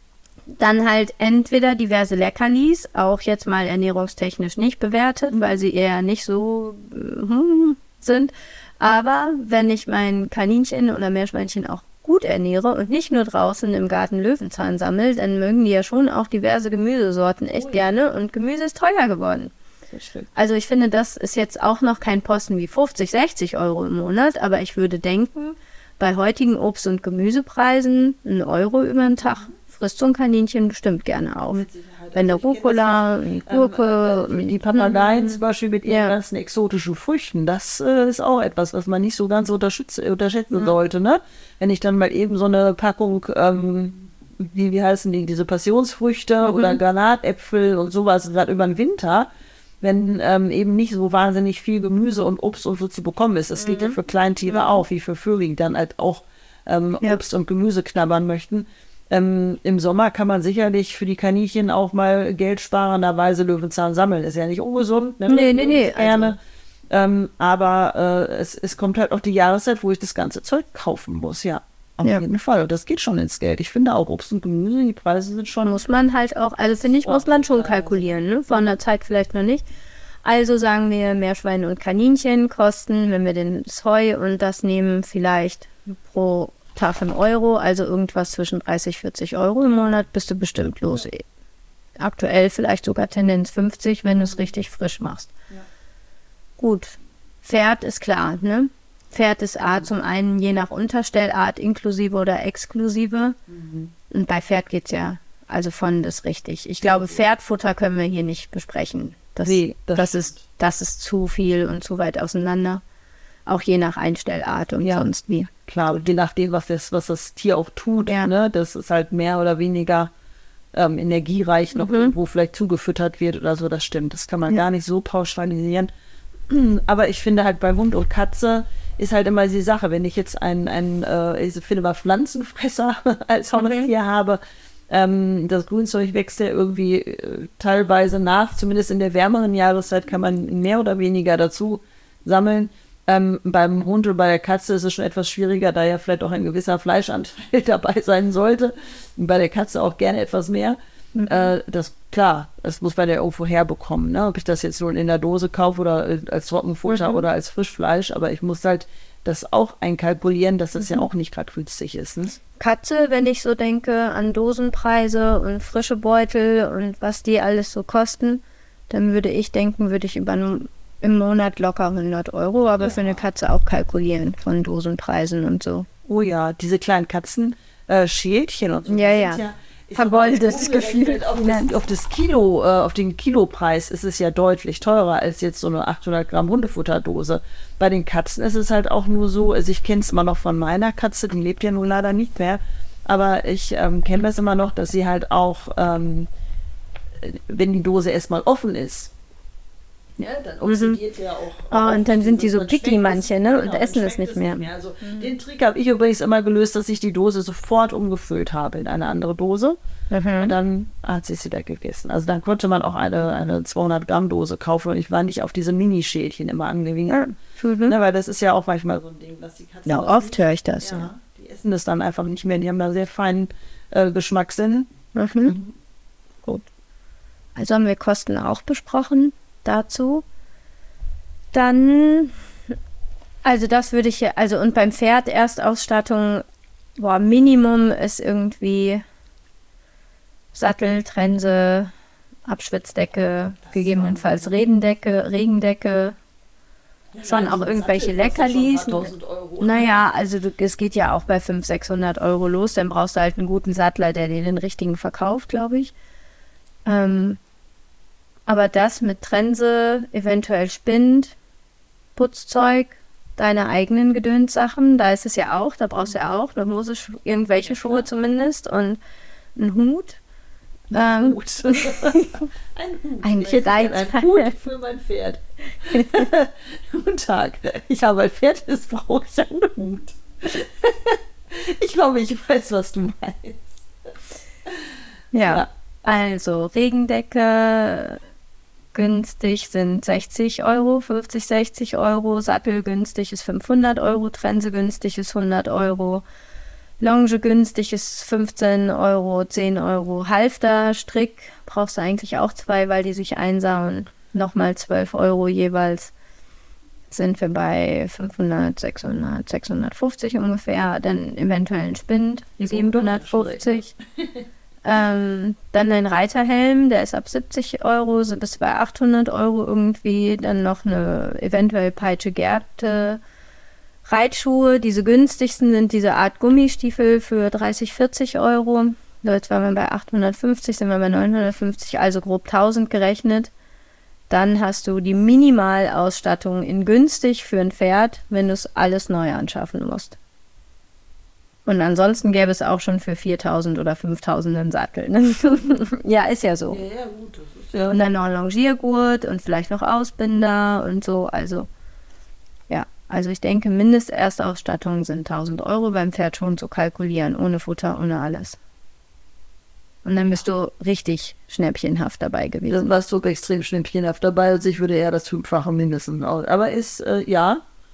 dann halt entweder diverse Leckerlis, auch jetzt mal ernährungstechnisch nicht bewertet, weil sie eher nicht so hm, sind. Aber wenn ich mein Kaninchen oder Meerschweinchen auch gut ernähre und nicht nur draußen im Garten Löwenzahn sammle, dann mögen die ja schon auch diverse Gemüsesorten echt oh ja. gerne und Gemüse ist teuer geworden. Also ich finde, das ist jetzt auch noch kein Posten wie fünfzig, sechzig Euro im Monat, aber ich würde denken, bei heutigen Obst- und Gemüsepreisen ein Euro über den Tag frisst so ein Kaninchen bestimmt gerne auf. Wenn der Rucola, die Gurke, ähm, die Papageien zum Beispiel mit ihren ja. ganzen exotischen Früchten, das äh, ist auch etwas, was man nicht so ganz unterschätzen mhm. sollte, ne? Wenn ich dann mal eben so eine Packung, ähm, wie, wie heißen die, diese Passionsfrüchte mhm. oder Granatäpfel und sowas, gerade über den Winter, wenn ähm, eben nicht so wahnsinnig viel Gemüse und Obst und so zu bekommen ist. Das mhm. geht ja für Kleintiere mhm. auch, wie für Vögel, die dann halt auch ähm, ja. Obst und Gemüse knabbern möchten. Ähm, Im Sommer kann man sicherlich für die Kaninchen auch mal geldsparenderweise Löwenzahn sammeln. Ist ja nicht ungesund, ne? Nee, nee, nee. Gerne. Also. Ähm, aber äh, es, es kommt halt auch die Jahreszeit, wo ich das ganze Zeug kaufen muss, ja. Auf ja. jeden Fall. Und das geht schon ins Geld. Ich finde auch Obst und Gemüse, die Preise sind schon... Muss man halt auch, also finde ich, muss man schon kalkulieren, ne? Von der Zeit vielleicht noch nicht. Also sagen wir, Meerschweine und Kaninchen kosten, wenn wir das Heu und das nehmen, vielleicht pro Tag im Euro, also irgendwas zwischen dreißig, vierzig Euro im Monat, bist du bestimmt los. Ja. Aktuell vielleicht sogar Tendenz fünfzig, wenn du es richtig frisch machst. Ja. Gut, Pferd ist klar, ne? Pferd ist A, zum einen je nach Unterstellart inklusive oder exklusive. Mhm. Und bei Pferd geht es ja also von das richtig. Ich glaube, Pferdfutter können wir hier nicht besprechen. Das, nee, das, das, ist, das ist zu viel und zu weit auseinander. Auch je nach Einstellart und ja. sonst wie. Klar, je nachdem, was das, was das Tier auch tut, ja. ne? Das ist halt mehr oder weniger ähm, energiereich noch mhm. irgendwo vielleicht zugefüttert wird oder so, das stimmt. Das kann man ja. gar nicht so pauschalisieren. Aber ich finde halt bei Hund und Katze ist halt immer die Sache, wenn ich jetzt einen, einen äh, ich finde mal Pflanzenfresser als Haustier habe, ähm, das Grünzeug wächst ja irgendwie äh, teilweise nach, zumindest in der wärmeren Jahreszeit kann man mehr oder weniger dazu sammeln. Ähm, beim Hund und bei der Katze ist es schon etwas schwieriger, da ja vielleicht auch ein gewisser Fleischanteil dabei sein sollte. Und bei der Katze auch gerne etwas mehr. Mhm. Äh, das, klar, das muss man ja irgendwo herbekommen. Ne? Ob ich das jetzt nun in der Dose kaufe oder äh, als Trockenfutter mhm. oder als Frischfleisch. Aber ich muss halt das auch einkalkulieren, dass das mhm. ja auch nicht gerade günstig ist. Ne? Katze, wenn ich so denke an Dosenpreise und frische Beutel und was die alles so kosten, dann würde ich denken, würde ich über einen im Monat locker hundert Euro, aber ja. für eine Katze auch kalkulieren von Dosenpreisen und so. Oh ja, diese kleinen Katzen, äh, Schälchen und so. Ja, ja. ja vergoldetes Gefühl. Auf das, auf das Kilo, äh, auf den Kilopreis ist es ja deutlich teurer als jetzt so eine achthundert Gramm Hundefutterdose. Bei den Katzen ist es halt auch nur so, also ich kenne es immer noch von meiner Katze, die lebt ja nun leider nicht mehr, aber ich ähm, kenne das immer noch, dass sie halt auch, ähm, wenn die Dose erstmal offen ist, ja, dann oxidiert mhm. ja auch. Oh, und dann sind die so picky manche, ne? Und genau, essen das nicht mehr. Nicht mehr. Also, mhm. Den Trick habe ich übrigens immer gelöst, dass ich die Dose sofort umgefüllt habe in eine andere Dose. Mhm. Und dann hat sie es wieder gegessen. Also dann konnte man auch eine, eine zweihundert Gramm Dose kaufen und ich war nicht auf diese Mini-Schälchen immer angewiesen. Mhm. Ne, weil das ist ja auch manchmal so ein Ding, dass die Katzen. Ja, oft höre ich das. Ja, ja. Die essen das dann einfach nicht mehr. Die haben da sehr feinen äh, Geschmackssinn. Mhm. Mhm. Gut. Also haben wir Kosten auch besprochen. Dazu. Dann, also das würde ich ja, also und beim Pferd Erstausstattung, boah, Minimum ist irgendwie Sattel, Trense, Abschwitzdecke, gegebenenfalls Redendecke, Regendecke, ja, schon auch irgendwelche Leckerlis. Naja, also du, es geht ja auch bei fünfhundert, sechshundert Euro los, dann brauchst du halt einen guten Sattler, der dir den richtigen verkauft, glaube ich. Ähm, Aber das mit Trense, eventuell Spind, Putzzeug, deine eigenen Gedönssachen, da ist es ja auch, da brauchst du ja auch eine Hose, irgendwelche Schuhe zumindest und einen Hut. Ein ähm, Hut. Ein Hut. Ein Kleid. Ein Hut für mein Pferd. Guten Tag. Ich habe ein Pferd, das brauche ich einen Hut. Ich glaube, ich weiß, was du meinst. Ja, ja. Also Regendecke, günstig sind sechzig Euro, fünfzig, sechzig Euro, Sattel günstig ist fünfhundert Euro, Trense günstig ist hundert Euro, Longe günstig ist fünfzehn Euro, zehn Euro, Halfter, Strick brauchst du eigentlich auch zwei, weil die sich einsauen, nochmal zwölf Euro jeweils, sind wir bei fünfhundert, sechshundert, sechshundertfünfzig ungefähr, dann eventuell ein Spind, siebenhundertfünfzig. Ähm, dann ein Reiterhelm, der ist ab siebzig Euro, so bis bei achthundert Euro irgendwie. Dann noch eine eventuell Peitsche Gerte. Reitschuhe, diese günstigsten sind diese Art Gummistiefel für dreißig, vierzig Euro. Jetzt waren wir bei achthundertfünfzig, sind wir bei neunhundertfünfzig, also grob tausend gerechnet. Dann hast du die Minimalausstattung in günstig für ein Pferd, wenn du es alles neu anschaffen musst. Und ansonsten gäbe es auch schon für viertausend oder fünftausend einen Sattel. Ne? Ja, ist ja so. Ja, ja, gut. Das ist ja. Und dann noch ein Longiergurt und vielleicht noch Ausbinder und so. Also, ja. Also ich denke, Mindesterstausstattung sind tausend Euro beim Pferd schon zu kalkulieren. Ohne Futter, ohne alles. Und dann bist du richtig schnäppchenhaft dabei gewesen. Dann warst du extrem schnäppchenhaft dabei. Also ich würde eher das Fünffache mindestens aus. Aber ist, äh, ja.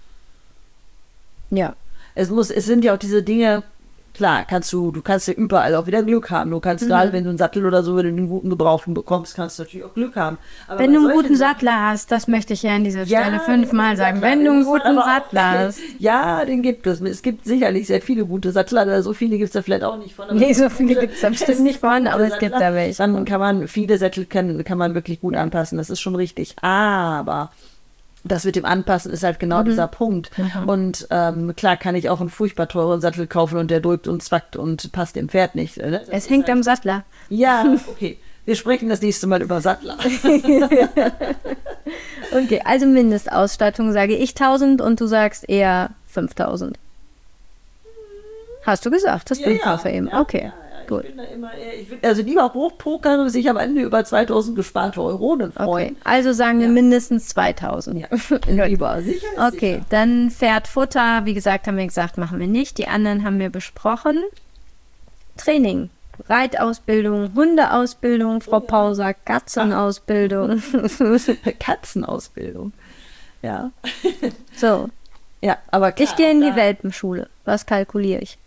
Ja. Es muss, es sind ja auch diese Dinge, klar, kannst du, du kannst ja überall auch wieder Glück haben. Du kannst mhm. gerade, wenn du einen Sattel oder so, wenn du einen guten Gebrauchten bekommst, kannst du natürlich auch Glück haben. Aber wenn du einen guten Sattler hast, das möchte ich ja an dieser Stelle ja, fünfmal sagen. Wenn du einen guten Sattler hast. Ja, den gibt es. Es gibt sicherlich sehr viele gute Sattler, so viele gibt es da vielleicht auch nicht von. Nee, so viele gibt es da bestimmt nicht von, aber es gibt da welche. Dann kann man, viele Sättel kann, kann man wirklich gut anpassen, das ist schon richtig. Aber das mit dem Anpassen ist halt genau mhm. dieser Punkt. Mhm. Und ähm, klar kann ich auch einen furchtbar teuren Sattel kaufen und der drückt und zwackt und passt dem Pferd nicht. Ne? Es hängt halt am Sattler. Ja, okay. Wir sprechen das nächste Mal über Sattler. Okay, also Mindestausstattung sage ich tausend und du sagst eher fünftausend. Hast du gesagt, das ja, Fünffache ja, eben. Ja, okay. Ja, ja, Gut. Ich bin da immer eher, ich will, also lieber hochpokern, sich am Ende über zweitausend gesparte Euronen freuen. Okay. Also sagen wir Ja. mindestens zweitausend. Ja, lieber sicher ist Okay, sicher. dann Pferd, Futter, wie gesagt, haben wir gesagt, machen wir nicht. Die anderen haben wir besprochen. Training, Reitausbildung, Hundeausbildung, Frau Pauser, Katzenausbildung. Katzenausbildung. Ja. So, Ja, aber klar, ich gehe in auch die da- Welpenschule. Was kalkuliere ich?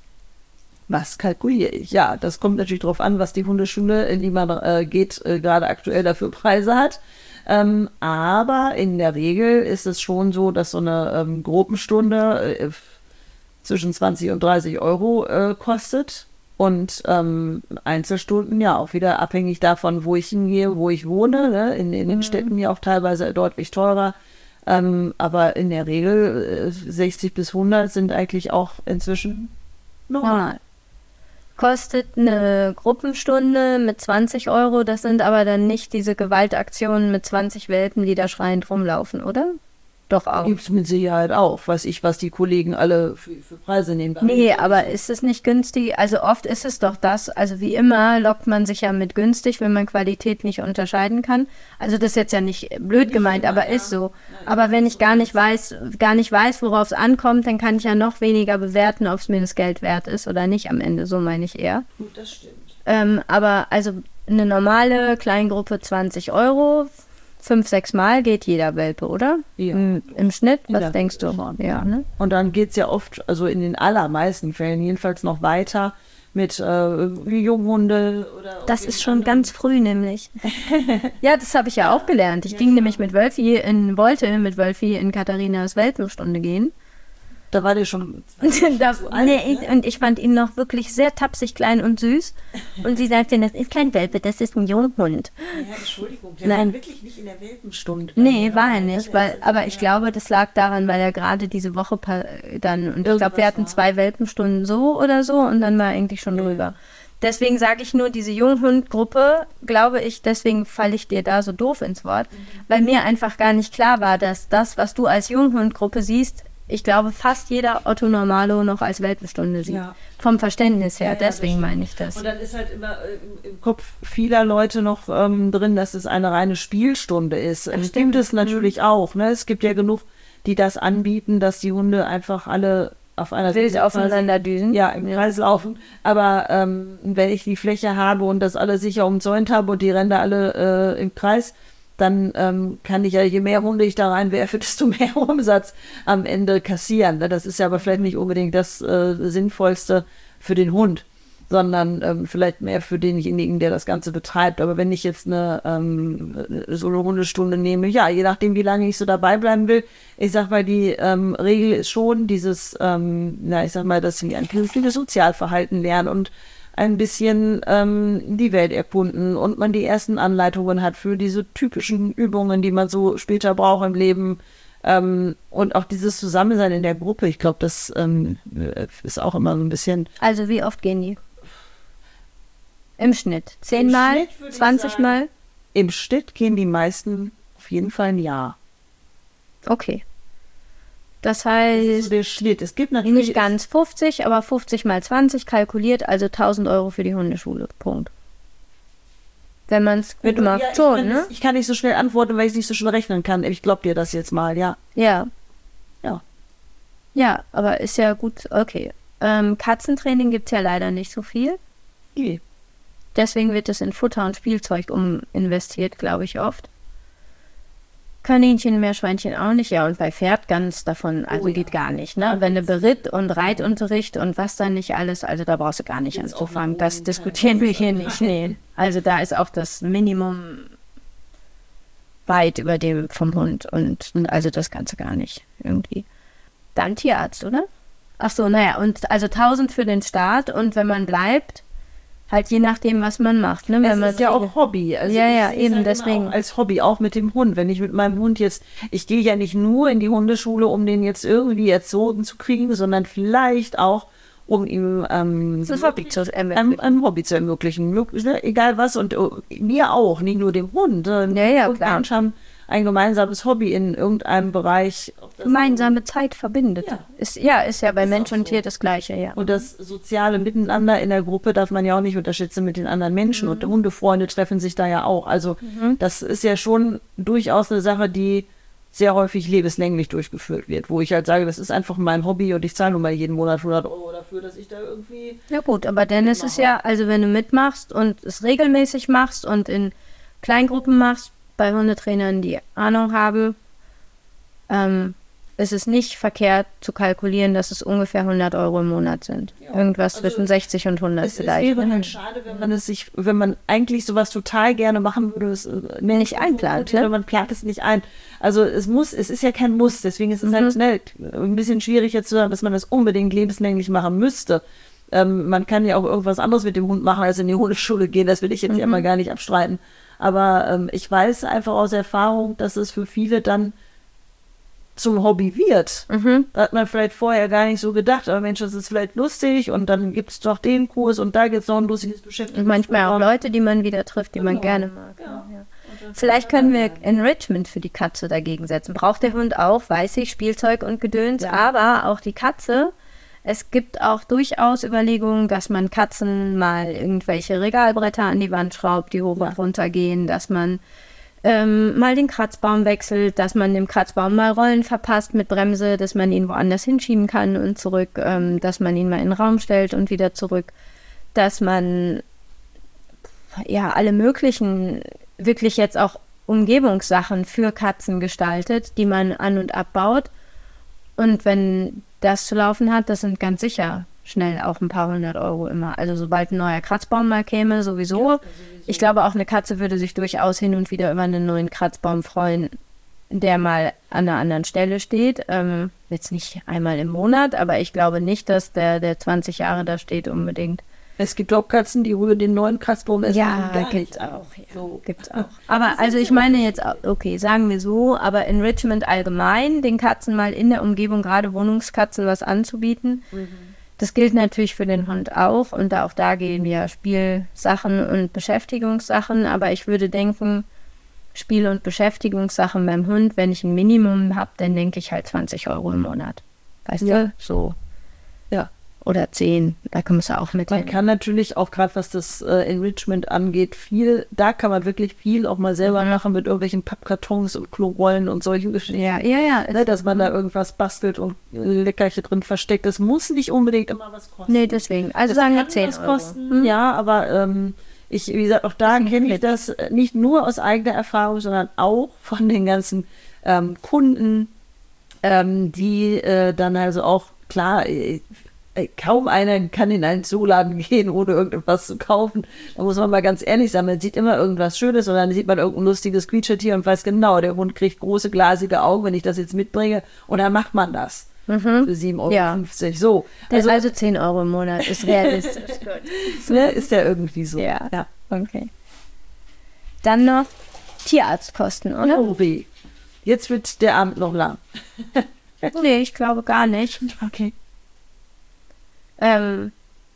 Was kalkuliere ich? Ja, das kommt natürlich darauf an, was die Hundeschule, in die man äh, geht, äh, gerade aktuell dafür Preise hat. Ähm, aber in der Regel ist es schon so, dass so eine ähm, Gruppenstunde äh, zwischen zwanzig und dreißig Euro äh, kostet. Und ähm, Einzelstunden ja auch wieder abhängig davon, wo ich hingehe, wo ich wohne. Ne? In, in den Städten ja auch teilweise deutlich teurer. Ähm, aber in der Regel äh, sechzig bis hundert sind eigentlich auch inzwischen normal. Normal. Kostet eine Gruppenstunde mit zwanzig Euro. Das sind aber dann nicht diese Gewaltaktionen mit zwanzig Welpen, die da schreiend rumlaufen, oder? Doch auch. Gibt es mit Sicherheit auch. Weiß ich, was die Kollegen alle für, für Preise nehmen. Nee, aber ist es nicht günstig? Also oft ist es doch das. Also wie immer lockt man sich ja mit günstig, wenn man Qualität nicht unterscheiden kann. Also das ist jetzt ja nicht blöd gemeint, aber ist so. Aber wenn ich gar nicht weiß, gar nicht weiß, worauf es ankommt, dann kann ich ja noch weniger bewerten, ob es mir das Geld wert ist oder nicht am Ende. So meine ich eher. Gut, das stimmt. Ähm, aber also eine normale Kleingruppe zwanzig Euro, fünf, sechs Mal geht jeder Welpe, oder? Ja. Im, Im Schnitt, was Ja, denkst du? schon. Ja, ne? Und dann geht es ja oft, also in den allermeisten Fällen jedenfalls noch weiter mit äh, Junghunde oder. Das ist schon ganz früh nämlich. Ja, das habe ich ja auch gelernt. Ich ging nämlich mit Wölfi in, wollte mit Wölfi in Katharinas Welpenstunde gehen. Da war der schon. da, alt, nee, ne? ich, und ich fand ihn noch wirklich sehr tapsig, klein und süß. Und sie sagte, das ist kein Welpe, das ist ein Junghund. Ja, Entschuldigung, der Nein. war wirklich nicht in der Welpenstunde. Nee, Ja, war er das nicht. ist Weil, jetzt- aber ich glaube, das lag daran, weil er gerade diese Woche pa- dann, und ich glaube, Irgendwas wir hatten war. zwei Welpenstunden so oder so und dann war eigentlich schon drüber. Deswegen sage ich nur, diese Junghundgruppe, glaube ich, deswegen falle ich dir da so doof ins Wort, weil mir einfach gar nicht klar war, dass das, was du als Junghundgruppe siehst, ich glaube, fast jeder Otto Normalo noch als Welpenstunde sieht. Ja. Vom Verständnis her, Ja, ja, das deswegen stimmt. meine ich das. Und dann ist halt immer äh, im, im Kopf vieler Leute noch ähm, drin, dass es eine reine Spielstunde ist. Das stimmt es natürlich auch. Ne? Es gibt ja genug, die das anbieten, dass die Hunde einfach alle auf einer Wild Wiese aufeinander düsen. Ja, im Kreis laufen. Aber ähm, wenn ich die Fläche habe und das alle sicher umzäunt habe und die rennen da alle äh, im Kreis, dann ähm, kann ich ja, je mehr Hunde ich da reinwerfe, desto mehr Umsatz am Ende kassieren. Ne? Das ist ja aber vielleicht nicht unbedingt das äh, Sinnvollste für den Hund, sondern ähm, vielleicht mehr für denjenigen, der das Ganze betreibt. Aber wenn ich jetzt eine ähm, so eine Hundestunde nehme, ja, je nachdem, wie lange ich so dabei bleiben will, ich sag mal, die ähm, Regel ist schon dieses, ähm, na, ich sag mal, dass sie ein vernünftiges Sozialverhalten lernen und ein bisschen ähm, die Welt erkunden und man die ersten Anleitungen hat für diese typischen Übungen, die man so später braucht im Leben. Ähm, und auch dieses Zusammensein in der Gruppe, ich glaube, das ähm, ist auch immer so ein bisschen. Also wie oft gehen die? Im Schnitt? Zehnmal? Schnitt würde ich Zwanzigmal? Im Schnitt gehen die meisten auf jeden Fall ein Jahr. Okay. Das Das ist heißt, so der Schnitt. Es gibt natürlich. nicht ganz fünfzig, aber fünfzig mal zwanzig kalkuliert, also tausend Euro für die Hundeschule. Punkt. Wenn man es Wenn gut du- macht, ja, ich schon, kann ne? das- Ich kann nicht so schnell antworten, weil ich es nicht so schnell rechnen kann. Ich glaube dir das jetzt mal, ja. Ja. Ja. Ja, aber ist ja gut, okay. Ähm, Katzentraining gibt es ja leider nicht so viel. Okay. Deswegen wird es in Futter und Spielzeug um investiert, glaube ich, oft. Kaninchen, Meerschweinchen auch nicht. Ja, und bei Pferd ganz davon, also Oh ja. geht gar nicht, ne? Wenn du Beritt und Reitunterricht und was dann nicht alles, also da brauchst du gar nicht Jetzt auch anzufangen. noch Das ohne diskutieren wir hier Internet. nicht, nee. Also da ist auch das Minimum weit über dem vom Hund und und also das Ganze gar nicht irgendwie. Dann Tierarzt, oder? Ach so, naja, und also tausend für den Start und wenn man bleibt, halt je nachdem, was man macht, ne? Wenn Es man ist ja auch Hobby. Also Ja, ich ja, sehe es eben, halt immer deswegen. auch als Hobby, auch mit dem Hund. Wenn ich mit meinem Hund jetzt, ich gehe ja nicht nur in die Hundeschule, um den jetzt irgendwie erzogen zu kriegen, sondern vielleicht auch, um ihm ähm, Das Hobby zu ein, ermöglichen. ein Hobby zu ermöglichen. Möglich- ne? Egal was. Und äh, mir auch, nicht nur dem Hund. Äh, Ja, ja, und klar. Menschen haben ein gemeinsames Hobby in irgendeinem Bereich. Gemeinsame Zeit verbindet. Ja. Ist, ja, ist ja bei Ist Mensch auch und so. Tier das Gleiche, ja. Und das soziale Miteinander in der Gruppe darf man ja auch nicht unterschätzen mit den anderen Menschen. Und Hundefreunde treffen sich da ja auch. Also das ist ja schon durchaus eine Sache, die sehr häufig lebenslänglich durchgeführt wird, wo ich halt sage, das ist einfach mein Hobby und ich zahle nun mal jeden Monat hundert Euro dafür, dass ich da irgendwie... Ja gut, aber dann ist es ja, also wenn du mitmachst und es regelmäßig machst und in Kleingruppen machst, bei Hundetrainern, die Ahnung haben, ähm, ist es nicht verkehrt zu kalkulieren, dass es ungefähr hundert Euro im Monat sind. Ja, Irgendwas also zwischen sechzig und hundert Es, es vielleicht. wäre halt schade, wenn man es sich, wenn man eigentlich sowas total gerne machen würde, es äh, Nicht einplant, oder ne? man plant es nicht ein. Also es muss, es ist ja kein Muss, deswegen ist es Mhm. halt schnell ein bisschen schwierig jetzt zu sagen, dass man das unbedingt lebenslänglich machen müsste. Ähm, man kann ja auch irgendwas anderes mit dem Hund machen, als in die Hundeschule gehen, das will ich jetzt ja mal gar nicht abstreiten. Aber ähm, ich weiß einfach aus Erfahrung, dass es für viele dann zum Hobby wird. Mhm. Da hat man vielleicht vorher gar nicht so gedacht, aber Mensch, das ist vielleicht lustig und dann gibt es doch den Kurs und da gibt es noch ein lustiges Beschäftigungs- Und manchmal auch Leute, die man wieder trifft, die man Genau. gerne mag. Ja. Ja. Vielleicht können wir Enrichment für die Katze dagegen setzen. Braucht der Hund auch, weiß ich, Spielzeug und Gedöns, Ja. aber auch die Katze. Es gibt auch durchaus Überlegungen, dass man Katzen mal irgendwelche Regalbretter an die Wand schraubt, die hoch Ja. und runter gehen, dass man ähm, mal den Kratzbaum wechselt, dass man dem Kratzbaum mal Rollen verpasst mit Bremse, dass man ihn woanders hinschieben kann und zurück, ähm, dass man ihn mal in den Raum stellt und wieder zurück, dass man ja alle möglichen, wirklich jetzt auch Umgebungssachen für Katzen gestaltet, die man an- und abbaut. Und wenn das zu laufen hat, das sind ganz sicher schnell auch ein paar hundert Euro immer. Also sobald ein neuer Kratzbaum mal käme, sowieso. Ich glaube, auch eine Katze würde sich durchaus hin und wieder über einen neuen Kratzbaum freuen, der mal an einer anderen Stelle steht. Ähm, jetzt nicht einmal im Monat, aber ich glaube nicht, dass der, der zwanzig Jahre da steht unbedingt. Es gibt auch Katzen, die rühren den neuen Kratzbaum erst Ja, gar gibt's nicht auch. Ja. So. Gibt's auch. Aber also ich meine jetzt, auch- okay, sagen wir so, aber Enrichment allgemein, den Katzen mal in der Umgebung, gerade Wohnungskatzen, was anzubieten. Das gilt natürlich für den Hund auch und da auch da gehen ja Spielsachen und Beschäftigungssachen, aber ich würde denken, Spiel- und Beschäftigungssachen beim Hund, wenn ich ein Minimum habe, dann denke ich halt zwanzig Euro im Monat. Weißt Ja. du? So. Ja. Oder zehn, da kommst du auch mit Man hin. kann natürlich auch gerade, was das äh, Enrichment angeht, viel, da kann man wirklich viel auch mal selber machen mit irgendwelchen Pappkartons und Klorollen und solchen Geschichten. Ja, ja, ja. Ne, dass man da irgendwas bastelt und Leckerchen drin versteckt. Das muss nicht unbedingt immer was kosten. Nee, deswegen. Also Das sagen wir kann zehn was Euro. kosten, Hm? ja, aber ähm, ich, wie gesagt, auch da kenne ich das äh, nicht nur aus eigener Erfahrung, sondern auch von den ganzen ähm, Kunden, ähm, die äh, dann also auch, klar, äh, äh, kaum einer kann in einen Zooladen gehen, ohne irgendetwas zu kaufen. Da muss man mal ganz ehrlich sein, man sieht immer irgendwas Schönes und dann sieht man irgendein lustiges Quietschetier und weiß genau, der Hund kriegt große glasige Augen, wenn ich das jetzt mitbringe, und dann macht man das. Für sieben Euro fünfzig. Ja. So. Also, also zehn Euro im Monat ist realistisch. Gut. Ne, ist ja irgendwie so. Ja. ja. Okay. Dann noch Tierarztkosten, oder? Oh weh. Jetzt wird der Abend noch lang. Nee, ich glaube gar nicht. Okay. Ähm,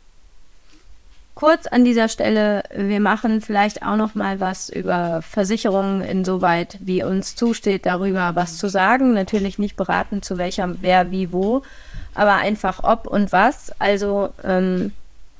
kurz an dieser Stelle, wir machen vielleicht auch noch mal was über Versicherungen, insoweit wie uns zusteht, darüber was zu sagen. Natürlich nicht beraten, zu welcher, wer, wie, wo, aber einfach ob und was. Also ähm,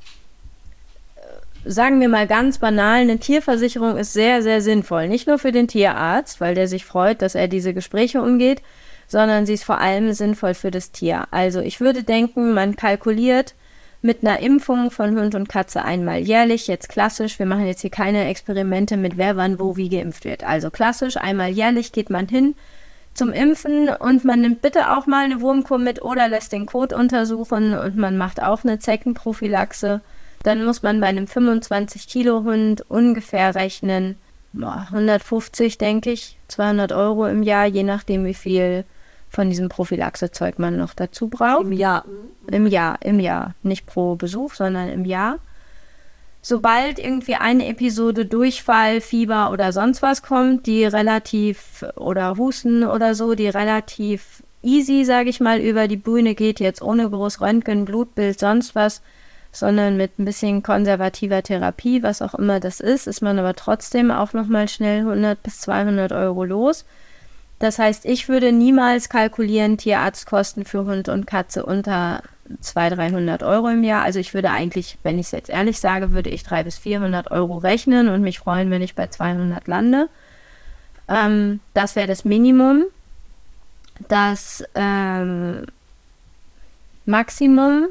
sagen wir mal ganz banal, eine Tierversicherung ist sehr, sehr sinnvoll. Nicht nur für den Tierarzt, weil der sich freut, dass er diese Gespräche umgeht, sondern sie ist vor allem sinnvoll für das Tier. Also ich würde denken, man kalkuliert mit einer Impfung von Hund und Katze einmal jährlich, jetzt klassisch, wir machen jetzt hier keine Experimente mit wer, wann, wo, wie geimpft wird. Also klassisch, einmal jährlich geht man hin zum Impfen und man nimmt bitte auch mal eine Wurmkur mit oder lässt den Kot untersuchen und man macht auch eine Zeckenprophylaxe. Dann muss man bei einem fünfundzwanzig Kilo Hund ungefähr rechnen, boah, hundertfünfzig, denke ich, zweihundert Euro im Jahr, je nachdem, wie viel von diesem Prophylaxezeug man noch dazu braucht. Im Jahr. Im Jahr, im Jahr. Nicht pro Besuch, sondern im Jahr. Sobald irgendwie eine Episode Durchfall, Fieber oder sonst was kommt, die relativ, oder Husten oder so, die relativ easy, sage ich mal, über die Bühne geht, jetzt ohne groß Röntgen, Blutbild, sonst was, sondern mit ein bisschen konservativer Therapie, was auch immer das ist, ist man aber trotzdem auch nochmal schnell hundert bis zweihundert Euro los. Das heißt, ich würde niemals kalkulieren, Tierarztkosten für Hund und Katze unter zweihundert, dreihundert Euro im Jahr. Also ich würde eigentlich, wenn ich es jetzt ehrlich sage, würde ich dreihundert bis vierhundert Euro rechnen und mich freuen, wenn ich bei zweihundert lande. Ähm, das wäre das Minimum. Das ähm, Maximum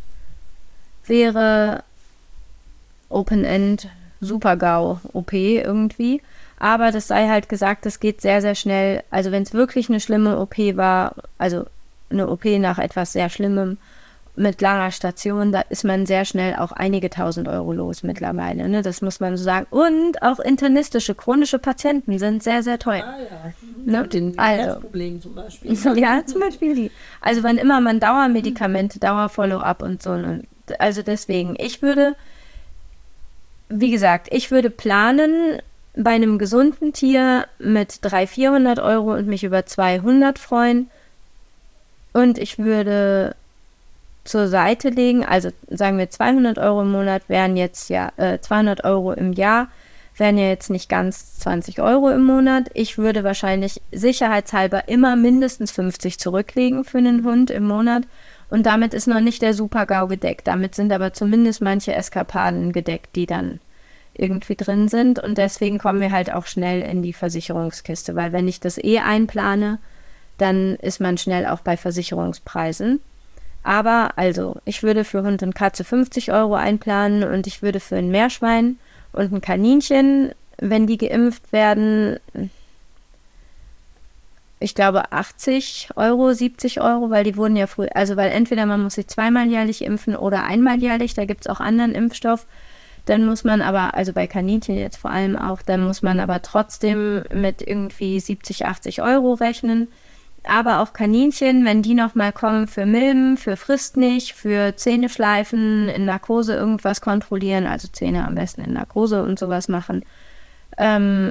wäre Open-End, Super-GAU-O P irgendwie. Aber das sei halt gesagt, das geht sehr, sehr schnell. Also wenn es wirklich eine schlimme O P war, also eine O P nach etwas sehr Schlimmem mit langer Station, da ist man sehr schnell auch einige tausend Euro los mittlerweile. Ne? Das muss man so sagen. Und auch internistische, chronische Patienten sind sehr, sehr teuer. Ah ja, ne? Mit den also, Herzproblemen zum Beispiel. Ja, zum Beispiel die. Also wann immer man Dauermedikamente, Dauer-Follow-up und so. Und also deswegen, ich würde, wie gesagt, ich würde planen, bei einem gesunden Tier mit dreihundert, vierhundert Euro und mich über zweihundert freuen. Und ich würde zur Seite legen, also sagen wir zweihundert Euro im Monat wären jetzt ja, äh, zweihundert Euro im Jahr wären ja jetzt nicht ganz zwanzig Euro im Monat. Ich würde wahrscheinlich sicherheitshalber immer mindestens fünfzig zurücklegen für einen Hund im Monat. Und damit ist noch nicht der Super-GAU gedeckt. Damit sind aber zumindest manche Eskapaden gedeckt, die dann irgendwie drin sind. Und deswegen kommen wir halt auch schnell in die Versicherungskiste. Weil wenn ich das eh einplane, dann ist man schnell auch bei Versicherungspreisen. Aber also, ich würde für Hund und Katze fünfzig Euro einplanen und ich würde für ein Meerschwein und ein Kaninchen, wenn die geimpft werden, ich glaube achtzig Euro, siebzig Euro, weil die wurden ja früh, also weil entweder man muss sich zweimal jährlich impfen oder einmal jährlich, da gibt es auch anderen Impfstoff. Dann muss man aber, also bei Kaninchen jetzt vor allem auch, dann muss man aber trotzdem mit irgendwie siebzig, achtzig Euro rechnen. Aber auch Kaninchen, wenn die nochmal kommen für Milben, für Frist nicht, für Zähne schleifen, in Narkose irgendwas kontrollieren, also Zähne am besten in Narkose und sowas machen. Ähm,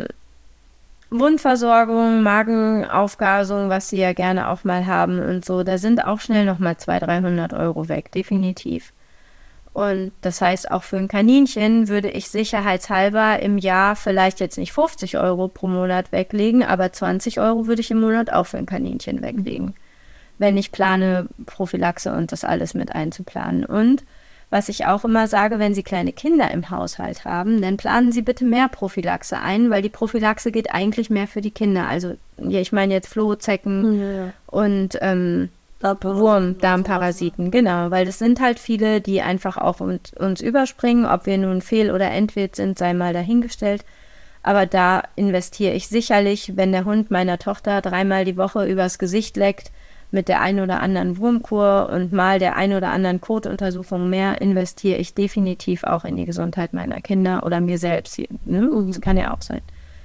Wundversorgung, Magenaufgasung, was sie ja gerne auch mal haben und so, da sind auch schnell nochmal zweihundert, dreihundert Euro weg, definitiv. Und das heißt, auch für ein Kaninchen würde ich sicherheitshalber im Jahr vielleicht jetzt nicht fünfzig Euro pro Monat weglegen, aber zwanzig Euro würde ich im Monat auch für ein Kaninchen weglegen, wenn ich plane, Prophylaxe und das alles mit einzuplanen. Und was ich auch immer sage, wenn Sie kleine Kinder im Haushalt haben, dann planen Sie bitte mehr Prophylaxe ein, weil die Prophylaxe geht eigentlich mehr für die Kinder. Also, ja, ich meine jetzt Floh, Zecken Ja, ja. und ähm, Wurm, Darmparasiten, genau, weil das sind halt viele, die einfach auf uns, uns überspringen, ob wir nun fehl- oder entwild sind, sei mal dahingestellt, aber da investiere ich sicherlich, wenn der Hund meiner Tochter dreimal die Woche übers Gesicht leckt, mit der ein oder anderen Wurmkur und mal der ein oder anderen Kotuntersuchung mehr, investiere ich definitiv auch in die Gesundheit meiner Kinder oder mir selbst, ne? Das kann ja auch sein.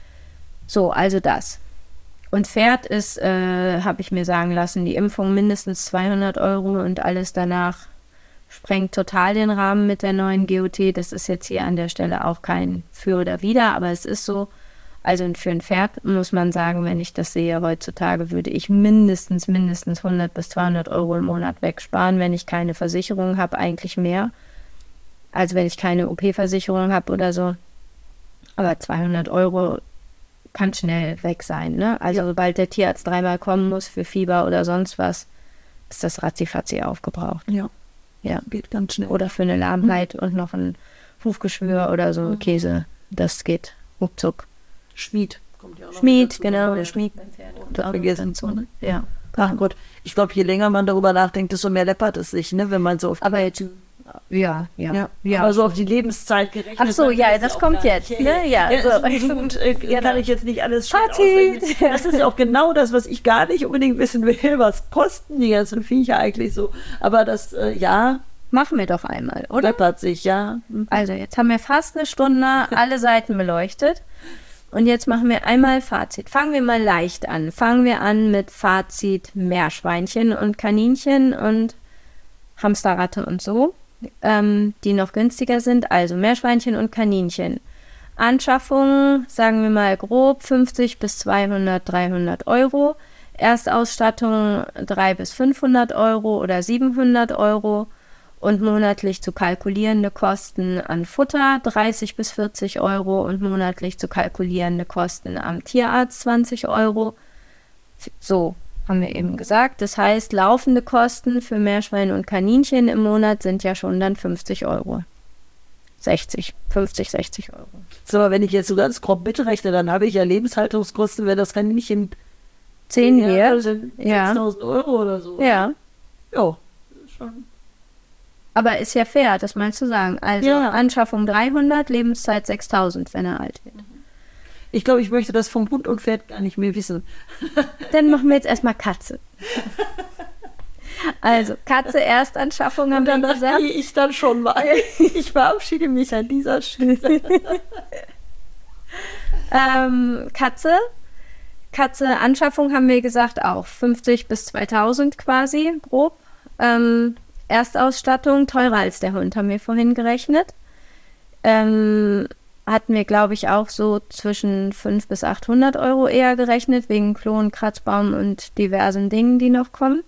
So, also das. Und Pferd ist, äh, habe ich mir sagen lassen, die Impfung mindestens zweihundert Euro und alles danach sprengt total den Rahmen mit der neuen G O T. Das ist jetzt hier an der Stelle auch kein Für oder Wider, aber es ist so. Also für ein Pferd muss man sagen, wenn ich das sehe heutzutage, würde ich mindestens, mindestens hundert bis zweihundert Euro im Monat wegsparen, wenn ich keine Versicherung habe, eigentlich mehr. Also wenn ich keine O P-Versicherung habe oder so. Aber zweihundert Euro kann schnell weg sein, ne? Also ja. Sobald der Tierarzt dreimal kommen muss für Fieber oder sonst was, ist das ratzifatzi aufgebraucht. Ja, ja. Geht ganz schnell. Oder für eine Lahmheit mhm. und noch ein Hufgeschwür oder so mhm. Käse, das geht ruckzuck. Schmied kommt ja auch noch Schmied, dazu. genau, der Schmied beim Pferd. Da vergessen so, ne? Ja. Ach Gott, ich glaube, je länger man darüber nachdenkt, desto mehr läppert es sich, ne? Wenn man so auf Aber jetzt Ja, ja, ja, ja. Aber so auf die Lebenszeit gerechnet. Ach so, ja, das kommt jetzt. Ne? Ja, ja, so. so gut, äh, Genau. kann ich jetzt nicht alles schön Fazit. ausrechnen. Das ist ja auch genau das, was ich gar nicht unbedingt wissen will. Was kosten die ganzen Viecher eigentlich so? Aber das, äh, ja, Machen wir doch einmal, oder? läppert sich, ja. Mhm. Also, jetzt haben wir fast eine Stunde alle Seiten beleuchtet. Und jetzt machen wir einmal Fazit. Fangen wir mal leicht an. Fangen wir an mit Fazit Meerschweinchen und Kaninchen und Hamsterratte und so, ähm, die noch günstiger sind. Also Meerschweinchen und Kaninchen. Anschaffung, sagen wir mal grob, fünfzig bis zweihundert, dreihundert Euro. Erstausstattung dreihundert bis fünfhundert Euro oder siebenhundert Euro. und monatlich zu kalkulierende Kosten an Futter dreißig bis vierzig Euro und monatlich zu kalkulierende Kosten am Tierarzt zwanzig Euro. So haben wir eben gesagt. Das heißt, laufende Kosten für Meerschweine und Kaninchen im Monat sind ja schon dann fünfzig Euro. sechzig, fünfzig, sechzig Euro. So, aber wenn ich jetzt so ganz grob mitrechne, dann habe ich ja Lebenshaltungskosten, wenn das Kaninchen zehn Jahre Jahre sind, ja. sechstausend Euro oder so. Ja. Ja, schon. Aber ist ja fair, das mal zu sagen. Also Ja. Anschaffung dreihundert, Lebenszeit sechstausend, wenn er alt wird. Ich glaube, ich möchte das vom Hund und Pferd gar nicht mehr wissen. Dann machen wir jetzt erstmal Katze. Also, Katze Erstanschaffung haben wir Danach gesagt. gehe ich dann schon mal. Ich verabschiede mich an dieser Stelle. ähm, Katze. Katze Anschaffung haben wir gesagt auch. fünfzig bis zweitausend quasi, grob. Ähm, Erstausstattung, teurer als der Hund, haben wir vorhin gerechnet. Ähm, hatten wir, glaube ich, auch so zwischen fünfhundert bis achthundert Euro eher gerechnet, wegen Klon, Kratzbaum und diversen Dingen, die noch kommen.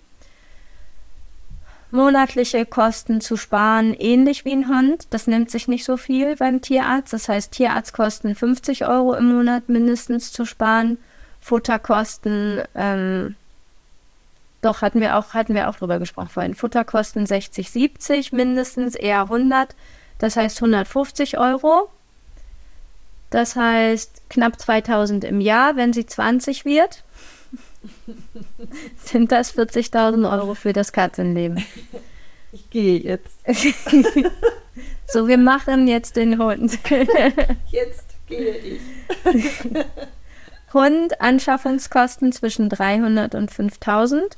Monatliche Kosten zu sparen, ähnlich wie ein Hund. Das nimmt sich nicht so viel beim Tierarzt. Das heißt, Tierarztkosten fünfzig Euro im Monat mindestens zu sparen. Futterkosten, ähm, doch, hatten wir auch, hatten wir auch drüber gesprochen vorhin. Futterkosten sechzig, siebzig, mindestens eher hundert. Das heißt hundertfünfzig Euro. Das heißt knapp zweitausend im Jahr, wenn sie zwanzig wird. Sind das vierzigtausend Euro für das Katzenleben. Ich gehe jetzt. So, wir machen jetzt den Hund. Jetzt gehe ich. Hund, Anschaffungskosten zwischen dreihundert und fünftausend.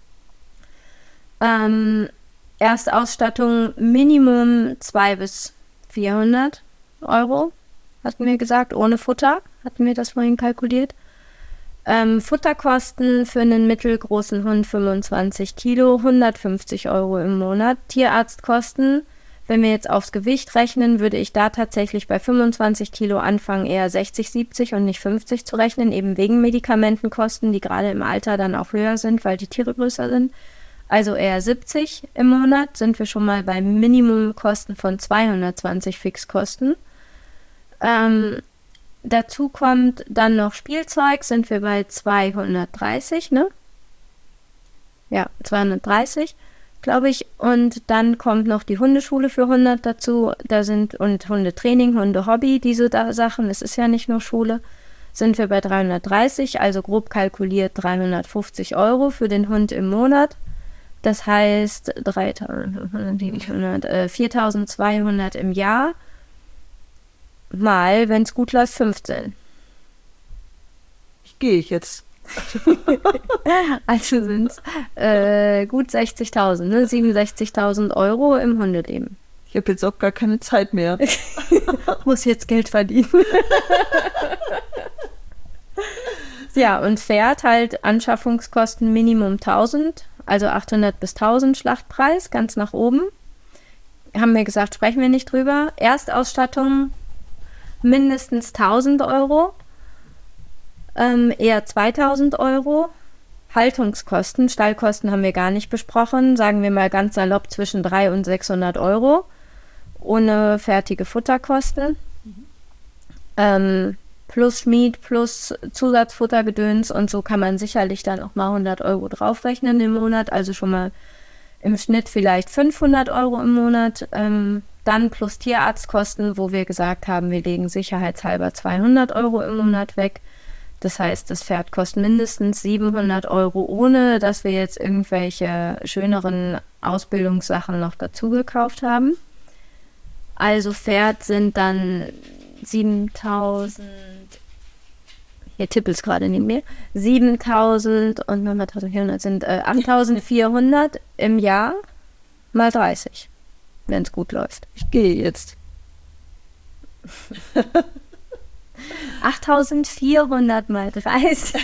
Ähm, Erstausstattung Minimum zweihundert bis vierhundert Euro, hatten wir gesagt, ohne Futter, hatten wir das vorhin kalkuliert. Ähm, Futterkosten für einen mittelgroßen Hund fünfundzwanzig Kilo, hundertfünfzig Euro im Monat. Tierarztkosten, wenn wir jetzt aufs Gewicht rechnen, würde ich da tatsächlich bei fünfundzwanzig Kilo anfangen, eher sechzig, siebzig und nicht fünfzig zu rechnen, eben wegen Medikamentenkosten, die gerade im Alter dann auch höher sind, weil die Tiere größer sind. Also eher siebzig im Monat, sind wir schon mal bei Minimumkosten von zweihundertzwanzig Fixkosten. Ähm, Dazu kommt dann noch Spielzeug, sind wir bei zweihundertdreißig, ne? Ja, zweihundertdreißig, glaube ich. Und dann kommt noch die Hundeschule für hundert dazu. Da sind, und Hundetraining, Hundehobby, diese da Sachen, es ist ja nicht nur Schule, sind wir bei dreihundertdreißig, also grob kalkuliert dreihundertfünfzig Euro für den Hund im Monat. Das heißt dreitausendfünfhundert, äh, viertausendzweihundert im Jahr. Mal, wenn es gut läuft, fünfzehn. Ich gehe jetzt. Also sind es äh, gut sechzigtausend, ne? siebenundsechzigtausend Euro im Hundeleben. Ich habe jetzt auch gar keine Zeit mehr. Muss jetzt Geld verdienen. Ja, und Pferd halt Anschaffungskosten Minimum tausend, also achthundert bis tausend Schlachtpreis, ganz nach oben. Haben wir gesagt, sprechen wir nicht drüber. Erstausstattung mindestens tausend Euro, ähm, eher zweitausend Euro. Haltungskosten, Stallkosten haben wir gar nicht besprochen, sagen wir mal ganz salopp zwischen dreihundert und sechshundert Euro, ohne fertige Futterkosten. Mhm. Ähm, plus Schmied, plus Zusatzfuttergedöns und so kann man sicherlich dann auch mal hundert Euro draufrechnen im Monat, also schon mal im Schnitt vielleicht fünfhundert Euro im Monat. Ähm, Dann plus Tierarztkosten, wo wir gesagt haben, wir legen sicherheitshalber zweihundert Euro im Monat weg. Das heißt, das Pferd kostet mindestens siebenhundert Euro, ohne dass wir jetzt irgendwelche schöneren Ausbildungssachen noch dazu gekauft haben. Also Pferd sind dann siebentausend, hier tippelt es gerade neben mir, siebentausend und neuntausendvierhundert sind äh, achttausendvierhundert im Jahr mal dreißig. Wenn es gut läuft. Ich gehe jetzt. achttausendvierhundert mal dreißig.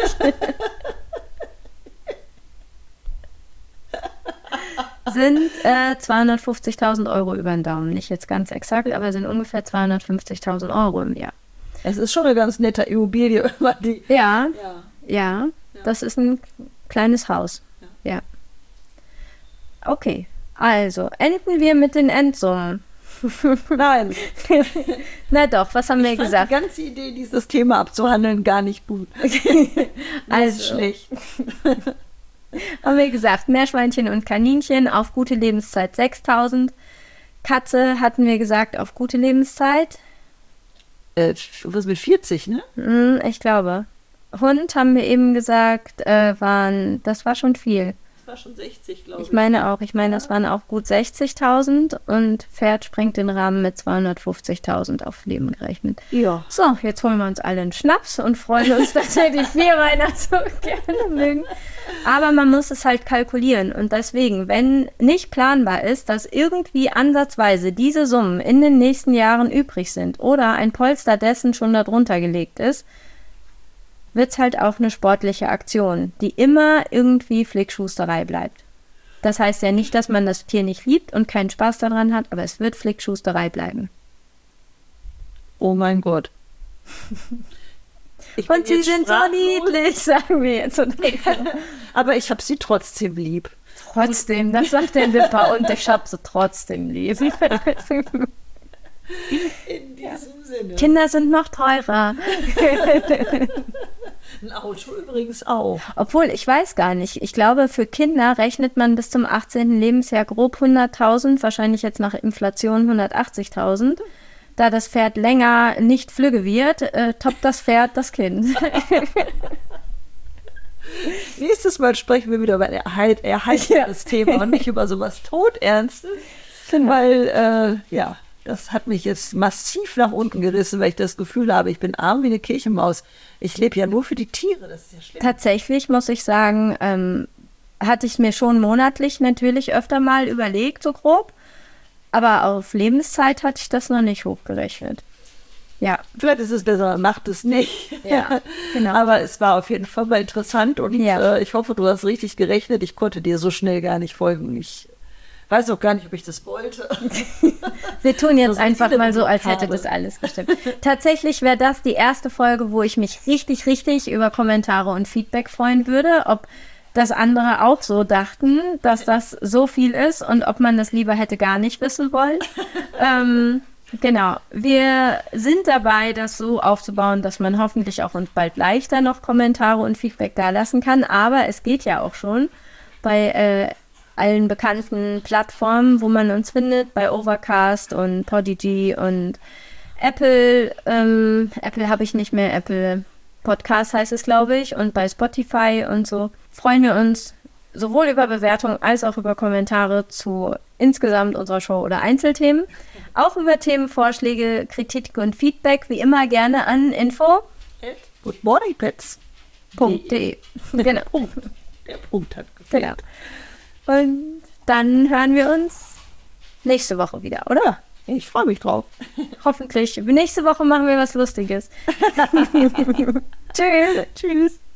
sind äh, zweihundertfünfzigtausend Euro über den Daumen. Nicht jetzt ganz exakt, aber sind ungefähr zweihundertfünfzigtausend Euro im Jahr. Es ist schon eine ganz nette Immobilie. Die Ja, ja, ja, ja, das ist ein kleines Haus. Ja. Ja. Okay. Also, enden wir mit den Endsummen. Nein. Na doch, was haben wir Ich fand gesagt? die ganze Idee, dieses Thema abzuhandeln, gar nicht gut. Also, Schlecht. haben wir gesagt, Meerschweinchen und Kaninchen auf gute Lebenszeit sechstausend. Katze hatten wir gesagt auf gute Lebenszeit. Äh, was mit vierzig, ne? Hm, ich glaube. Hund haben wir eben gesagt, äh, waren, das war schon viel. Das war schon sechzig, glaube ich. Ich meine auch, ich meine, das waren auch gut sechzigtausend und Pferd sprengt den Rahmen mit zweihundertfünfzigtausend auf Leben gerechnet. Ja. So, jetzt holen wir uns alle einen Schnaps und freuen uns, dass wir die Vierbeiner so gerne mögen. Aber man muss es halt kalkulieren und deswegen, wenn nicht planbar ist, dass irgendwie ansatzweise diese Summen in den nächsten Jahren übrig sind oder ein Polster dessen schon darunter gelegt ist, wird es halt auch eine sportliche Aktion, die immer irgendwie Flickschusterei bleibt. Das heißt ja nicht, dass man das Tier nicht liebt und keinen Spaß daran hat, aber es wird Flickschusterei bleiben. Oh mein Gott. Ich bin Und sie jetzt sind so sprachlos, niedlich, sagen wir jetzt. aber ich habe sie trotzdem lieb. Trotzdem, das sagt der Wipper und ich hab sie trotzdem lieb. In diesem Sinne. Kinder sind noch teurer. Ein Auto übrigens auch. Obwohl, ich weiß gar nicht. Ich glaube, für Kinder rechnet man bis zum achtzehnten Lebensjahr grob hunderttausend, wahrscheinlich jetzt nach Inflation hundertachtzigtausend. Da das Pferd länger nicht flügge wird, äh, toppt das Pferd das Kind. Nächstes Mal sprechen wir wieder über ein erhalt- erheiterndes ja. Thema und nicht über sowas Todernstes. Weil, äh, ja, das hat mich jetzt massiv nach unten gerissen, weil ich das Gefühl habe, ich bin arm wie eine Kirchenmaus. Ich lebe ja nur für die Tiere, das ist ja schlimm. Tatsächlich muss ich sagen, ähm, hatte ich mir schon monatlich natürlich öfter mal überlegt, so grob. Aber auf Lebenszeit hatte ich das noch nicht hochgerechnet. Ja. Vielleicht ist es besser, man macht es nicht. Ja, genau. Aber es war auf jeden Fall mal interessant und ja. äh, ich hoffe, du hast richtig gerechnet. Ich konnte dir so schnell gar nicht folgen. Ich weiß auch gar nicht, ob ich das wollte. Wir tun jetzt einfach mal so, als hätte das alles gestimmt. Tatsächlich wäre das die erste Folge, wo ich mich richtig, richtig über Kommentare und Feedback freuen würde, ob das andere auch so dachten, dass das so viel ist und ob man das lieber hätte gar nicht wissen wollen. ähm, genau, wir sind dabei, das so aufzubauen, dass man hoffentlich auch uns bald leichter noch Kommentare und Feedback da lassen kann, aber es geht ja auch schon bei äh, allen bekannten Plattformen, wo man uns findet, bei Overcast und Podigy und Apple, ähm, Apple habe ich nicht mehr, Apple Podcast heißt es, glaube ich, und bei Spotify und so freuen wir uns sowohl über Bewertungen als auch über Kommentare zu insgesamt unserer Show oder Einzelthemen. Auch über Themenvorschläge, Kritik und Feedback, wie immer gerne an info at goodmorningpets punkt de. Genau. Der Punkt hat gefehlt. Genau. Und dann hören wir uns nächste Woche wieder, oder? Ich freue mich drauf. Hoffentlich. Nächste Woche machen wir was Lustiges. Tschüss. Tschüss.